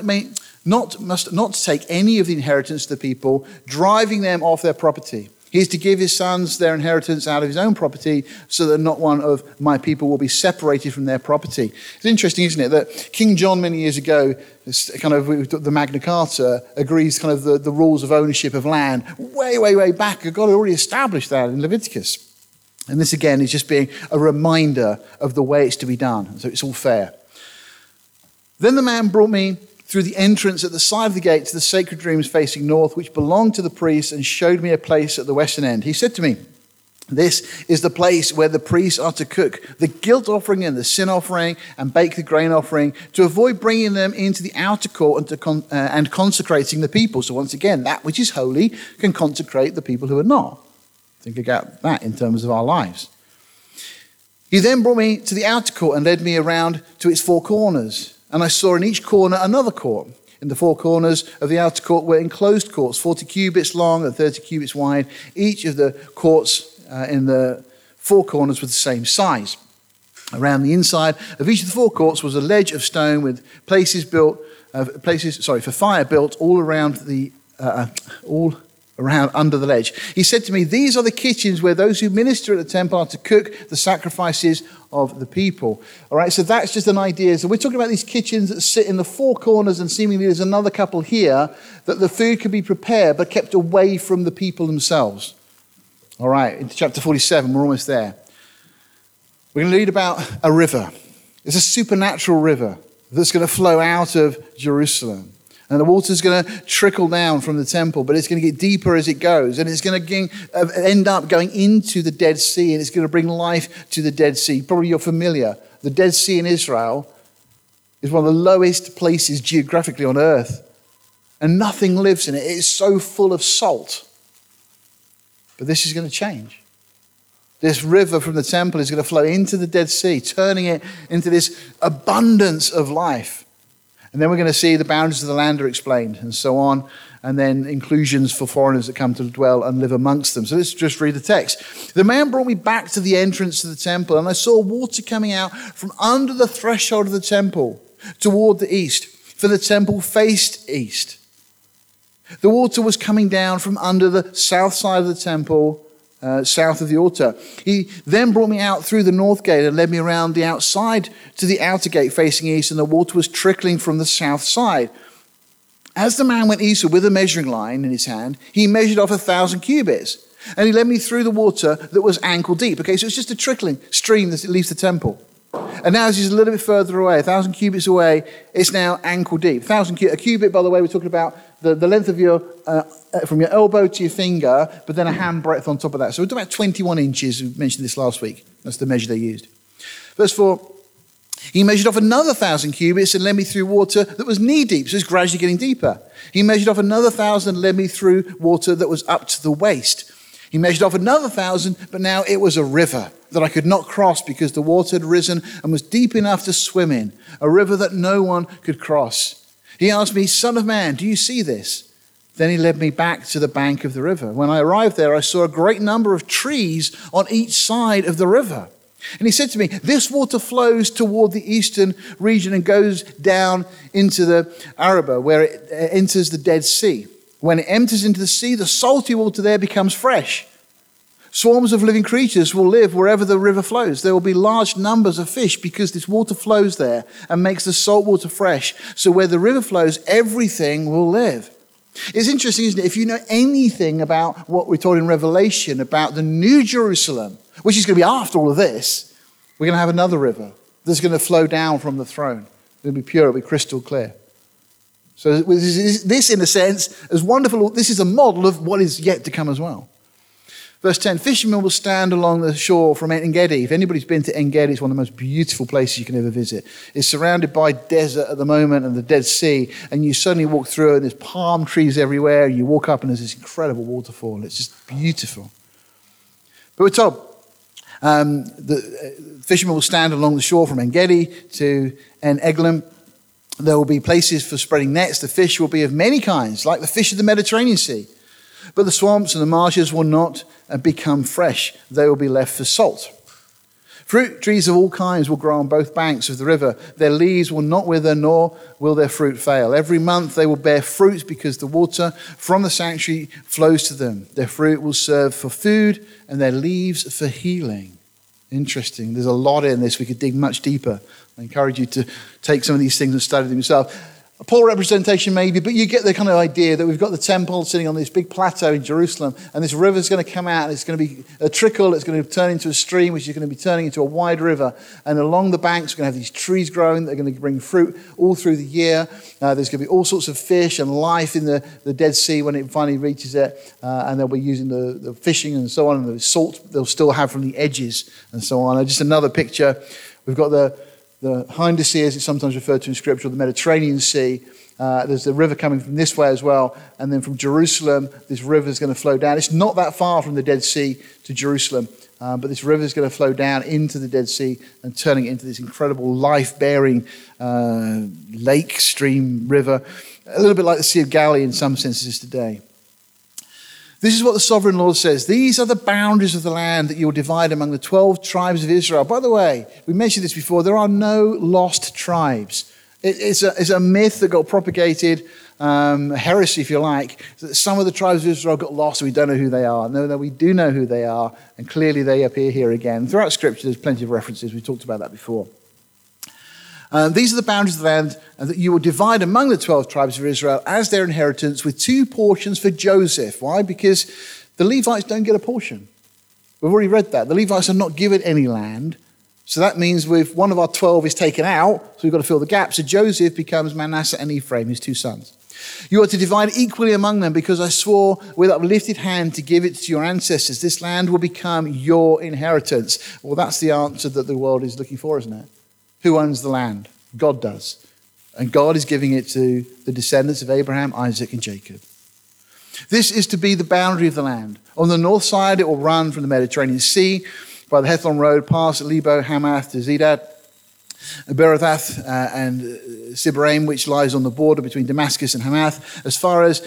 [SPEAKER 1] must not take any of the inheritance to the people, driving them off their property. He is to give his sons their inheritance out of his own property, so that not one of my people will be separated from their property. It's interesting, isn't it, that King John many years ago, kind of the Magna Carta, agrees kind of the rules of ownership of land way back. God had already established that in Leviticus. And this again is just being a reminder of the way it's to be done. So it's all fair. Then the man brought me through the entrance at the side of the gate to the sacred rooms facing north, which belonged to the priests, and showed me a place at the western end. He said to me, "This is the place where the priests are to cook the guilt offering and the sin offering and bake the grain offering, to avoid bringing them into the outer court and consecrating the people." So once again, that which is holy can consecrate the people who are not. Think about that in terms of our lives. He then brought me to the outer court and led me around to its four corners. And I saw in each corner another court. In the four corners of the outer court were enclosed courts, 40 cubits long and 30 cubits wide. Each of the courts in the four corners was the same size. Around the inside of each of the four courts was a ledge of stone with places for fire built all around under the ledge. He said to me, "These are the kitchens where those who minister at the temple are to cook the sacrifices of the people." All right, so that's just an idea. So we're talking about these kitchens that sit in the four corners, and seemingly there's another couple here, that the food could be prepared but kept away from the people themselves. All right, into chapter 47, we're almost there. We're going to read about a river. It's a supernatural river that's going to flow out of Jerusalem. And the water's going to trickle down from the temple, but it's going to get deeper as it goes. And it's going to end up going into the Dead Sea, and it's going to bring life to the Dead Sea. Probably you're familiar. The Dead Sea in Israel is one of the lowest places geographically on earth. And nothing lives in it. It is so full of salt. But this is going to change. This river from the temple is going to flow into the Dead Sea, turning it into this abundance of life. And then we're going to see the boundaries of the land are explained and so on. And then inclusions for foreigners that come to dwell and live amongst them. So let's just read the text. "The man brought me back to the entrance to the temple, and I saw water coming out from under the threshold of the temple toward the east, for the temple faced east. The water was coming down from under the south side of the temple, south of the altar. He then brought me out through the north gate and led me around the outside to the outer gate facing east, and the water was trickling from the south side. As the man went eastward with a measuring line in his hand, he measured off 1,000 cubits, and he led me through the water that was ankle deep." Okay, so it's just a trickling stream that leaves the temple. And now as he's a little bit further away, 1,000 cubits away, it's now ankle deep. A cubit, by the way, we're talking about the length of your, from your elbow to your finger, but then a hand breadth on top of that. So we're talking about 21 inches. We mentioned this last week. That's the measure they used. Verse 4, "He measured off another 1,000 cubits and led me through water that was knee deep." So it's gradually getting deeper. "He measured off another 1,000 and led me through water that was up to the waist. He measured off another 1,000, but now it was a river that I could not cross because the water had risen and was deep enough to swim in, a river that no one could cross. He asked me, 'Son of man, do you see this?' Then he led me back to the bank of the river. When I arrived there, I saw a great number of trees on each side of the river. And he said to me, this water flows toward the eastern region and goes down into the Arabah, where it enters the Dead Sea. When it enters into the sea, the salty water there becomes fresh. Swarms of living creatures will live wherever the river flows. There will be large numbers of fish because this water flows there and makes the salt water fresh. So where the river flows, everything will live. It's interesting, isn't it? If you know anything about what we're told in Revelation about the New Jerusalem, which is going to be after all of this, we're going to have another river that's going to flow down from the throne. It'll be pure, it'll be crystal clear. So this, in a sense, is wonderful. This is a model of what is yet to come as well. Verse 10, fishermen will stand along the shore from En-Gedi. If anybody's been to En-Gedi, it's one of the most beautiful places you can ever visit. It's surrounded by desert at the moment and the Dead Sea, and you suddenly walk through it, and there's palm trees everywhere, and you walk up and there's this incredible waterfall. It's just beautiful. But we're told the fishermen will stand along the shore from En-Gedi to En-Eglaim. There will be places for spreading nets. The fish will be of many kinds, like the fish of the Mediterranean Sea. But the swamps and the marshes will not become fresh. They will be left for salt. Fruit trees of all kinds will grow on both banks of the river. Their leaves will not wither, nor will their fruit fail. Every month they will bear fruit because the water from the sanctuary flows to them. Their fruit will serve for food and their leaves for healing. Interesting. There's a lot in this. We could dig much deeper. I encourage you to take some of these things and study them yourself. A poor representation maybe, but you get the kind of idea that we've got the temple sitting on this big plateau in Jerusalem, and this river is going to come out, and it's going to be a trickle, it's going to turn into a stream, which is going to be turning into a wide river. And along the banks, we're going to have these trees growing that are going to bring fruit all through the year. There's going to be all sorts of fish and life in the Dead Sea when it finally reaches it, and they'll be using the fishing and so on, and the salt they'll still have from the edges and so on. And just another picture, we've got the Hinder Sea, as it's sometimes referred to in Scripture, the Mediterranean Sea. There's the river coming from this way as well. And then from Jerusalem, this river is going to flow down. It's not that far from the Dead Sea to Jerusalem, but this river is going to flow down into the Dead Sea and turning it into this incredible life-bearing lake, stream, river. A little bit like the Sea of Galilee in some senses today. This is what the sovereign Lord says. These are the boundaries of the land that you will divide among the 12 tribes of Israel. By the way, we mentioned this before. There are no lost tribes. It's a myth that got propagated, heresy if you like, that some of the tribes of Israel got lost and we don't know who they are. No, we do know who they are, and clearly they appear here again. Throughout Scripture, there's plenty of references. We talked about that before. These are the boundaries of the land that you will divide among the 12 tribes of Israel as their inheritance, with 2 portions for Joseph. Why? Because the Levites don't get a portion. We've already read that. The Levites are not given any land. So that means if one of our 12 is taken out, so we've got to fill the gap. So Joseph becomes Manasseh and Ephraim, his 2 sons. You are to divide equally among them, because I swore with uplifted hand to give it to your ancestors. This land will become your inheritance. Well, that's the answer that the world is looking for, isn't it? Who owns the land? God does. And God is giving it to the descendants of Abraham, Isaac, and Jacob. This is to be the boundary of the land. On the north side, it will run from the Mediterranean Sea by the Hethlon Road, past Lebo, Hamath to Zedad, Berathath, and Sibaraim, which lies on the border between Damascus and Hamath, as far as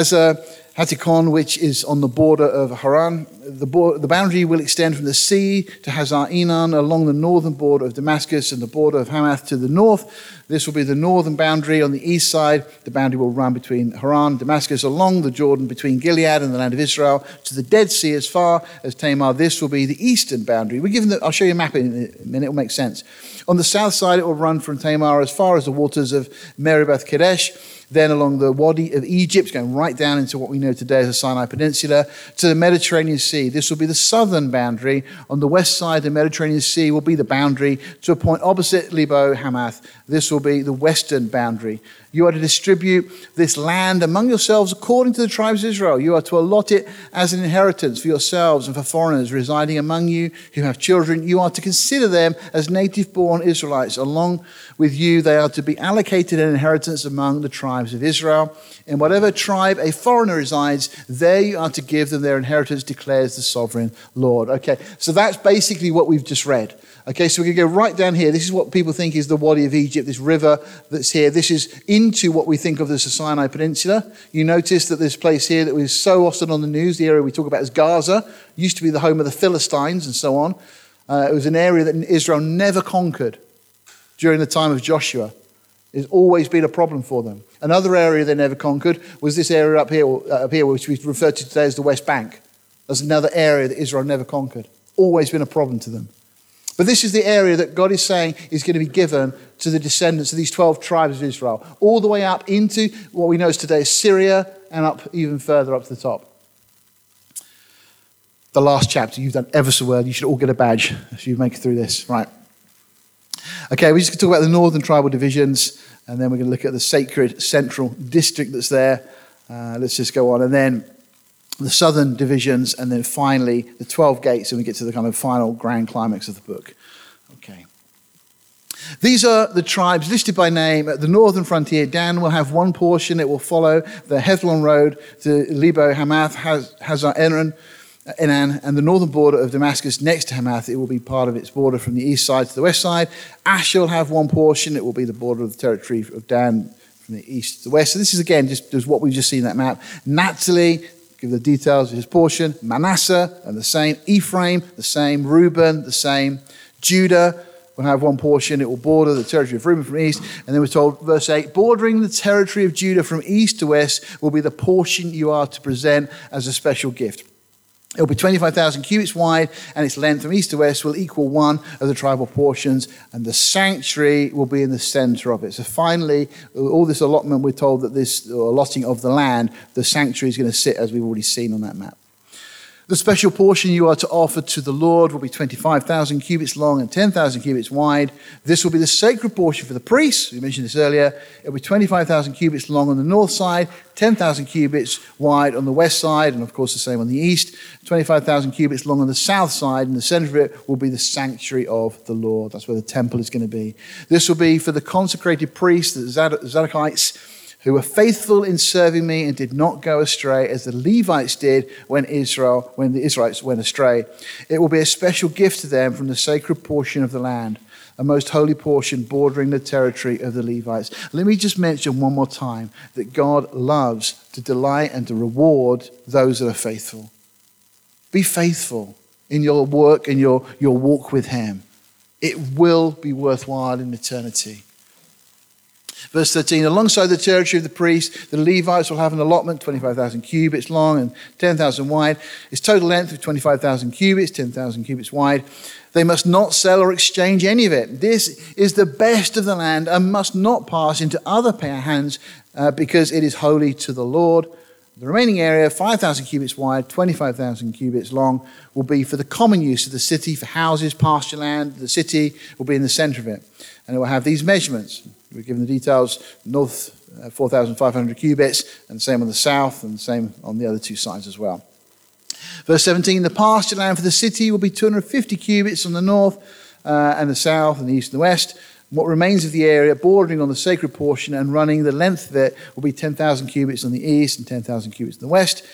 [SPEAKER 1] Hatikon, which is on the border of Haran. The boundary will extend from the sea to Hazar Enan along the northern border of Damascus and the border of Hamath to the north. This will be the northern boundary. On the east side, the boundary will run between Haran, Damascus, along the Jordan between Gilead and the land of Israel to the Dead Sea as far as Tamar. This will be the eastern boundary. I'll show you a map in a minute. It will make sense. On the south side, it will run from Tamar as far as the waters of Meribah Kadesh, then along the Wadi of Egypt, going right down into what we know today as the Sinai Peninsula, to the Mediterranean Sea. This will be the southern boundary. On the west side, the Mediterranean Sea will be the boundary to a point opposite Lebo Hamath. This will be the western boundary. You are to distribute this land among yourselves according to the tribes of Israel. You are to allot it as an inheritance for yourselves and for foreigners residing among you who have children. You are to consider them as native-born Israelites. Along with you, they are to be allocated an inheritance among the tribes of Israel. In whatever tribe a foreigner resides, there you are to give them their inheritance, declares the sovereign Lord. Okay, so that's basically what we've just read. Okay, so we can go right down here. This is what people think is the Wadi of Egypt, this river that's here. This is into what we think of as the Sinai Peninsula. You notice that this place here that was so often on the news, the area we talk about as Gaza, used to be the home of the Philistines and so on. It was an area that Israel never conquered during the time of Joshua. It's always been a problem for them. Another area they never conquered was this area up here, which we refer to today as the West Bank. That's another area that Israel never conquered. Always been a problem to them. But this is the area that God is saying is going to be given to the descendants of these 12 tribes of Israel, all the way up into what we know as today Syria and up even further up to the top. The last chapter, you've done ever so well. You should all get a badge as you make it through this. Right. Okay, we're just going to talk about the northern tribal divisions, and then we're going to look at the sacred central district that's there. Let's just go on. And then the southern divisions, and then finally the 12 gates, and we get to the kind of final grand climax of the book. Okay. These are the tribes listed by name at the northern frontier. Dan will have one portion. It will follow the Hethlon road to Lebo Hamath, Hazar Enan, and the northern border of Damascus next to Hamath. It will be part of its border from the east side to the west side. Asher will have one portion. It will be the border of the territory of Dan from the east to the west. So this is, again, just what we've just seen in that map. Naphtali, give the details of his portion. Manasseh, and the same. Ephraim, the same. Reuben, the same. Judah will have one portion. It will border the territory of Reuben from east. And then we're told, verse 8, bordering the territory of Judah from east to west will be the portion you are to present as a special gift. It will be 25,000 cubits wide, and its length from east to west will equal one of the tribal portions, and the sanctuary will be in the center of it. So finally, all this allotment, we're told that this allotting of the land, the sanctuary is going to sit as we've already seen on that map. The special portion you are to offer to the Lord will be 25,000 cubits long and 10,000 cubits wide. This will be the sacred portion for the priests. We mentioned this earlier. It will be 25,000 cubits long on the north side, 10,000 cubits wide on the west side, and of course the same on the east. 25,000 cubits long on the south side, and the center of it will be the sanctuary of the Lord. That's where the temple is going to be. This will be for the consecrated priests, the Zadokites, who were faithful in serving me and did not go astray as the Levites did when the Israelites went astray. It will be a special gift to them from the sacred portion of the land, a most holy portion bordering the territory of the Levites. Let me just mention one more time that God loves to delight and to reward those that are faithful. Be faithful in your work and your walk with him. It will be worthwhile in eternity. Verse 13, alongside the territory of the priests, the Levites will have an allotment, 25,000 cubits long and 10,000 wide. Its total length of 25,000 cubits, 10,000 cubits wide. They must not sell or exchange any of it. This is the best of the land and must not pass into other hands because it is holy to the Lord. The remaining area, 5,000 cubits wide, 25,000 cubits long, will be for the common use of the city, for houses, pasture land. The city will be in the center of it. And it will have these measurements. We've given the details. North, 4,500 cubits, and the same on the south, and the same on the other two sides as well. Verse 17, the pasture land for the city will be 250 cubits on the north and the south and the east and the west. What remains of the area bordering on the sacred portion and running the length of it will be 10,000 cubits on the east and 10,000 cubits on the west.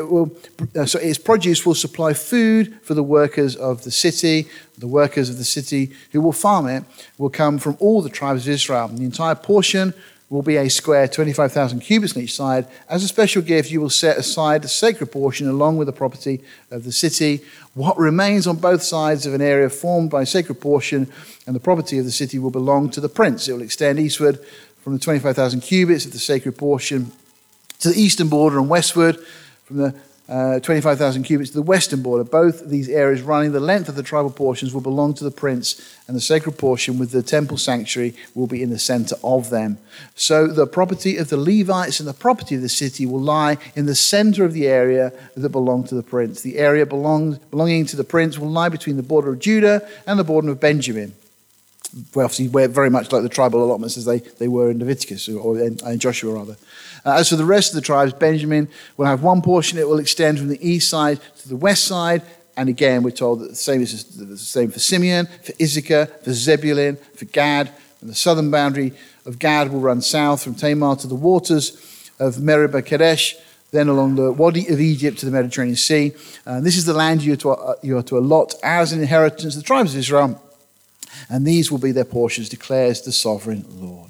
[SPEAKER 1] So its produce will supply food for the workers of the city. The workers of the city who will farm it will come from all the tribes of Israel. And the entire portion will be a square 25,000 cubits on each side. As a special gift, you will set aside the sacred portion along with the property of the city. What remains on both sides of an area formed by a sacred portion and the property of the city will belong to the prince. It will extend eastward from the 25,000 cubits of the sacred portion to the eastern border and westward from the 25,000 cubits to the western border. Both these areas running the length of the tribal portions will belong to the prince, and the sacred portion with the temple sanctuary will be in the center of them. So the property of the Levites and the property of the city will lie in the center of the area that belonged to the prince. The area belonging to the prince will lie between the border of Judah and the border of Benjamin. Well, obviously, we're very much like the tribal allotments as they were in Leviticus, or in Joshua rather. As for the rest of the tribes, Benjamin will have one portion. It will extend from the east side to the west side. And again, we're told that the same is the same for Simeon, for Issachar, for Zebulun, for Gad. And the southern boundary of Gad will run south from Tamar to the waters of Meribah Kadesh, then along the Wadi of Egypt to the Mediterranean Sea. This is the land you are to allot as an inheritance to the tribes of Israel. And these will be their portions, declares the sovereign Lord.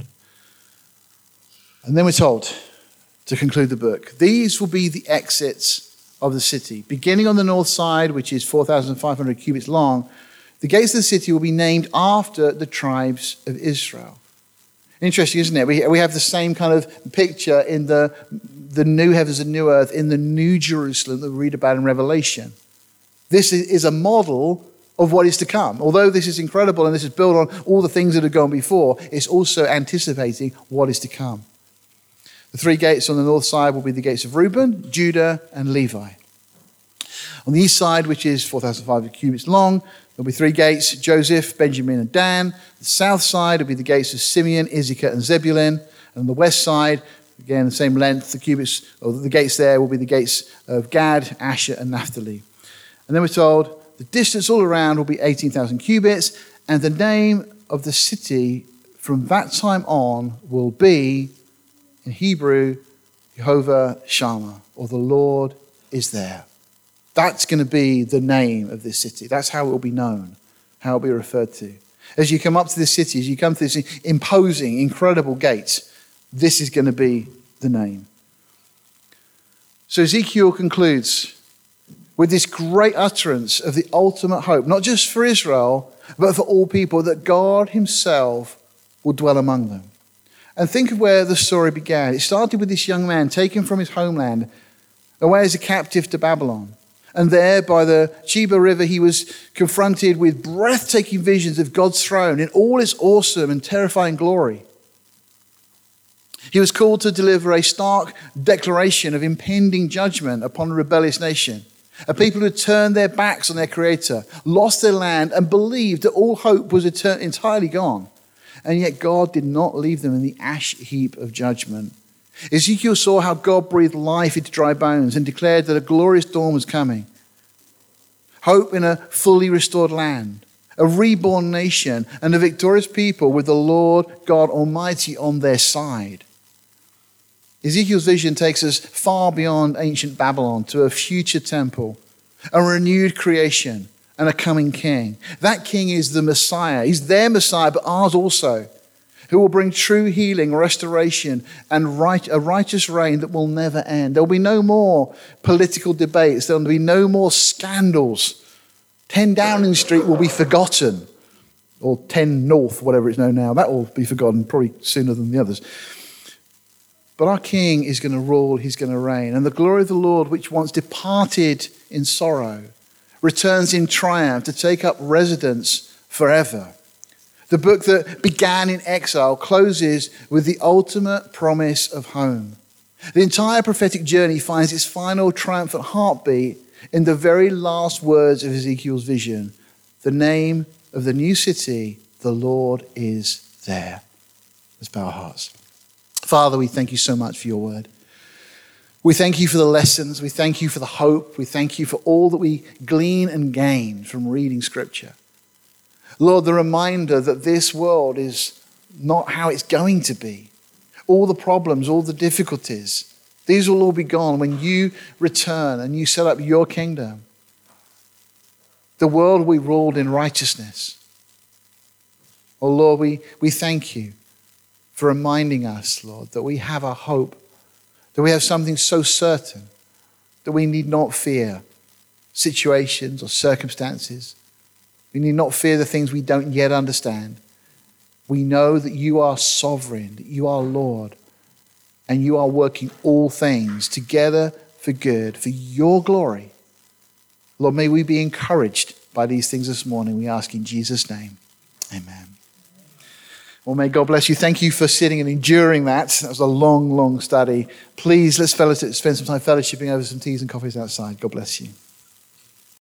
[SPEAKER 1] And then we're told, to conclude the book, these will be the exits of the city. Beginning on the north side, which is 4,500 cubits long, The gates of the city will be named after the tribes of Israel. Interesting, isn't it? We have the same kind of picture in the new heavens and new earth, in the new Jerusalem that we read about in Revelation. This is a model of what is to come. Although this is incredible and this is built on all the things that have gone before, it's also anticipating what is to come. The three gates on the north side will be the gates of Reuben, Judah, and Levi. On the east side, which is 4,500 cubits long, there'll be three gates, Joseph, Benjamin, and Dan. The south side will be the gates of Simeon, Issachar, and Zebulun. And on the west side, again, the same length, the gates there will be the gates of Gad, Asher, and Naphtali. And then we're told the distance all around will be 18,000 cubits, and the name of the city from that time on will be, in Hebrew, Jehovah Shammah, or the Lord is there. That's going to be the name of this city. That's how it will be known, how it will be referred to. As you come up to this city, as you come to this imposing, incredible gate, this is going to be the name. So Ezekiel concludes with this great utterance of the ultimate hope, not just for Israel, but for all people, that God himself will dwell among them. And think of where the story began. It started with this young man taken from his homeland, away as a captive to Babylon. And there by the Chebar River, he was confronted with breathtaking visions of God's throne in all its awesome and terrifying glory. He was called to deliver a stark declaration of impending judgment upon a rebellious nation, a people who had turned their backs on their Creator, lost their land, and believed that all hope was entirely gone. And yet God did not leave them in the ash heap of judgment. Ezekiel saw how God breathed life into dry bones and declared that a glorious dawn was coming. Hope in a fully restored land, a reborn nation, and a victorious people with the Lord God Almighty on their side. Ezekiel's vision takes us far beyond ancient Babylon to a future temple, a renewed creation, and a coming king. That king is the Messiah. He's their Messiah, but ours also, who will bring true healing, restoration, and a righteous reign that will never end. There will be no more political debates. There will be no more scandals. 10 Downing Street will be forgotten, or 10 North, whatever it's known now. That will be forgotten probably sooner than the others. But our king is going to rule, he's going to reign. And the glory of the Lord, which once departed in sorrow, returns in triumph to take up residence forever. The book that began in exile closes with the ultimate promise of home. The entire prophetic journey finds its final triumphant heartbeat in the very last words of Ezekiel's vision. The name of the new city, the Lord is there. Let's bow our hearts. Father, we thank you so much for your word. We thank you for the lessons. We thank you for the hope. We thank you for all that we glean and gain from reading Scripture. Lord, the reminder that this world is not how it's going to be. All the problems, all the difficulties, these will all be gone when you return and you set up your kingdom. The world will be ruled in righteousness. Oh Lord, we thank you for reminding us, Lord, that we have a hope, that we have something so certain that we need not fear situations or circumstances. We need not fear the things we don't yet understand. We know that you are sovereign, that you are Lord, and you are working all things together for good, for your glory. Lord, may we be encouraged by these things this morning. We ask in Jesus' name. Amen. Well, may God bless you. Thank you for sitting and enduring that. That was a long, long study. Please, let's spend some time fellowshipping over some teas and coffees outside. God bless you.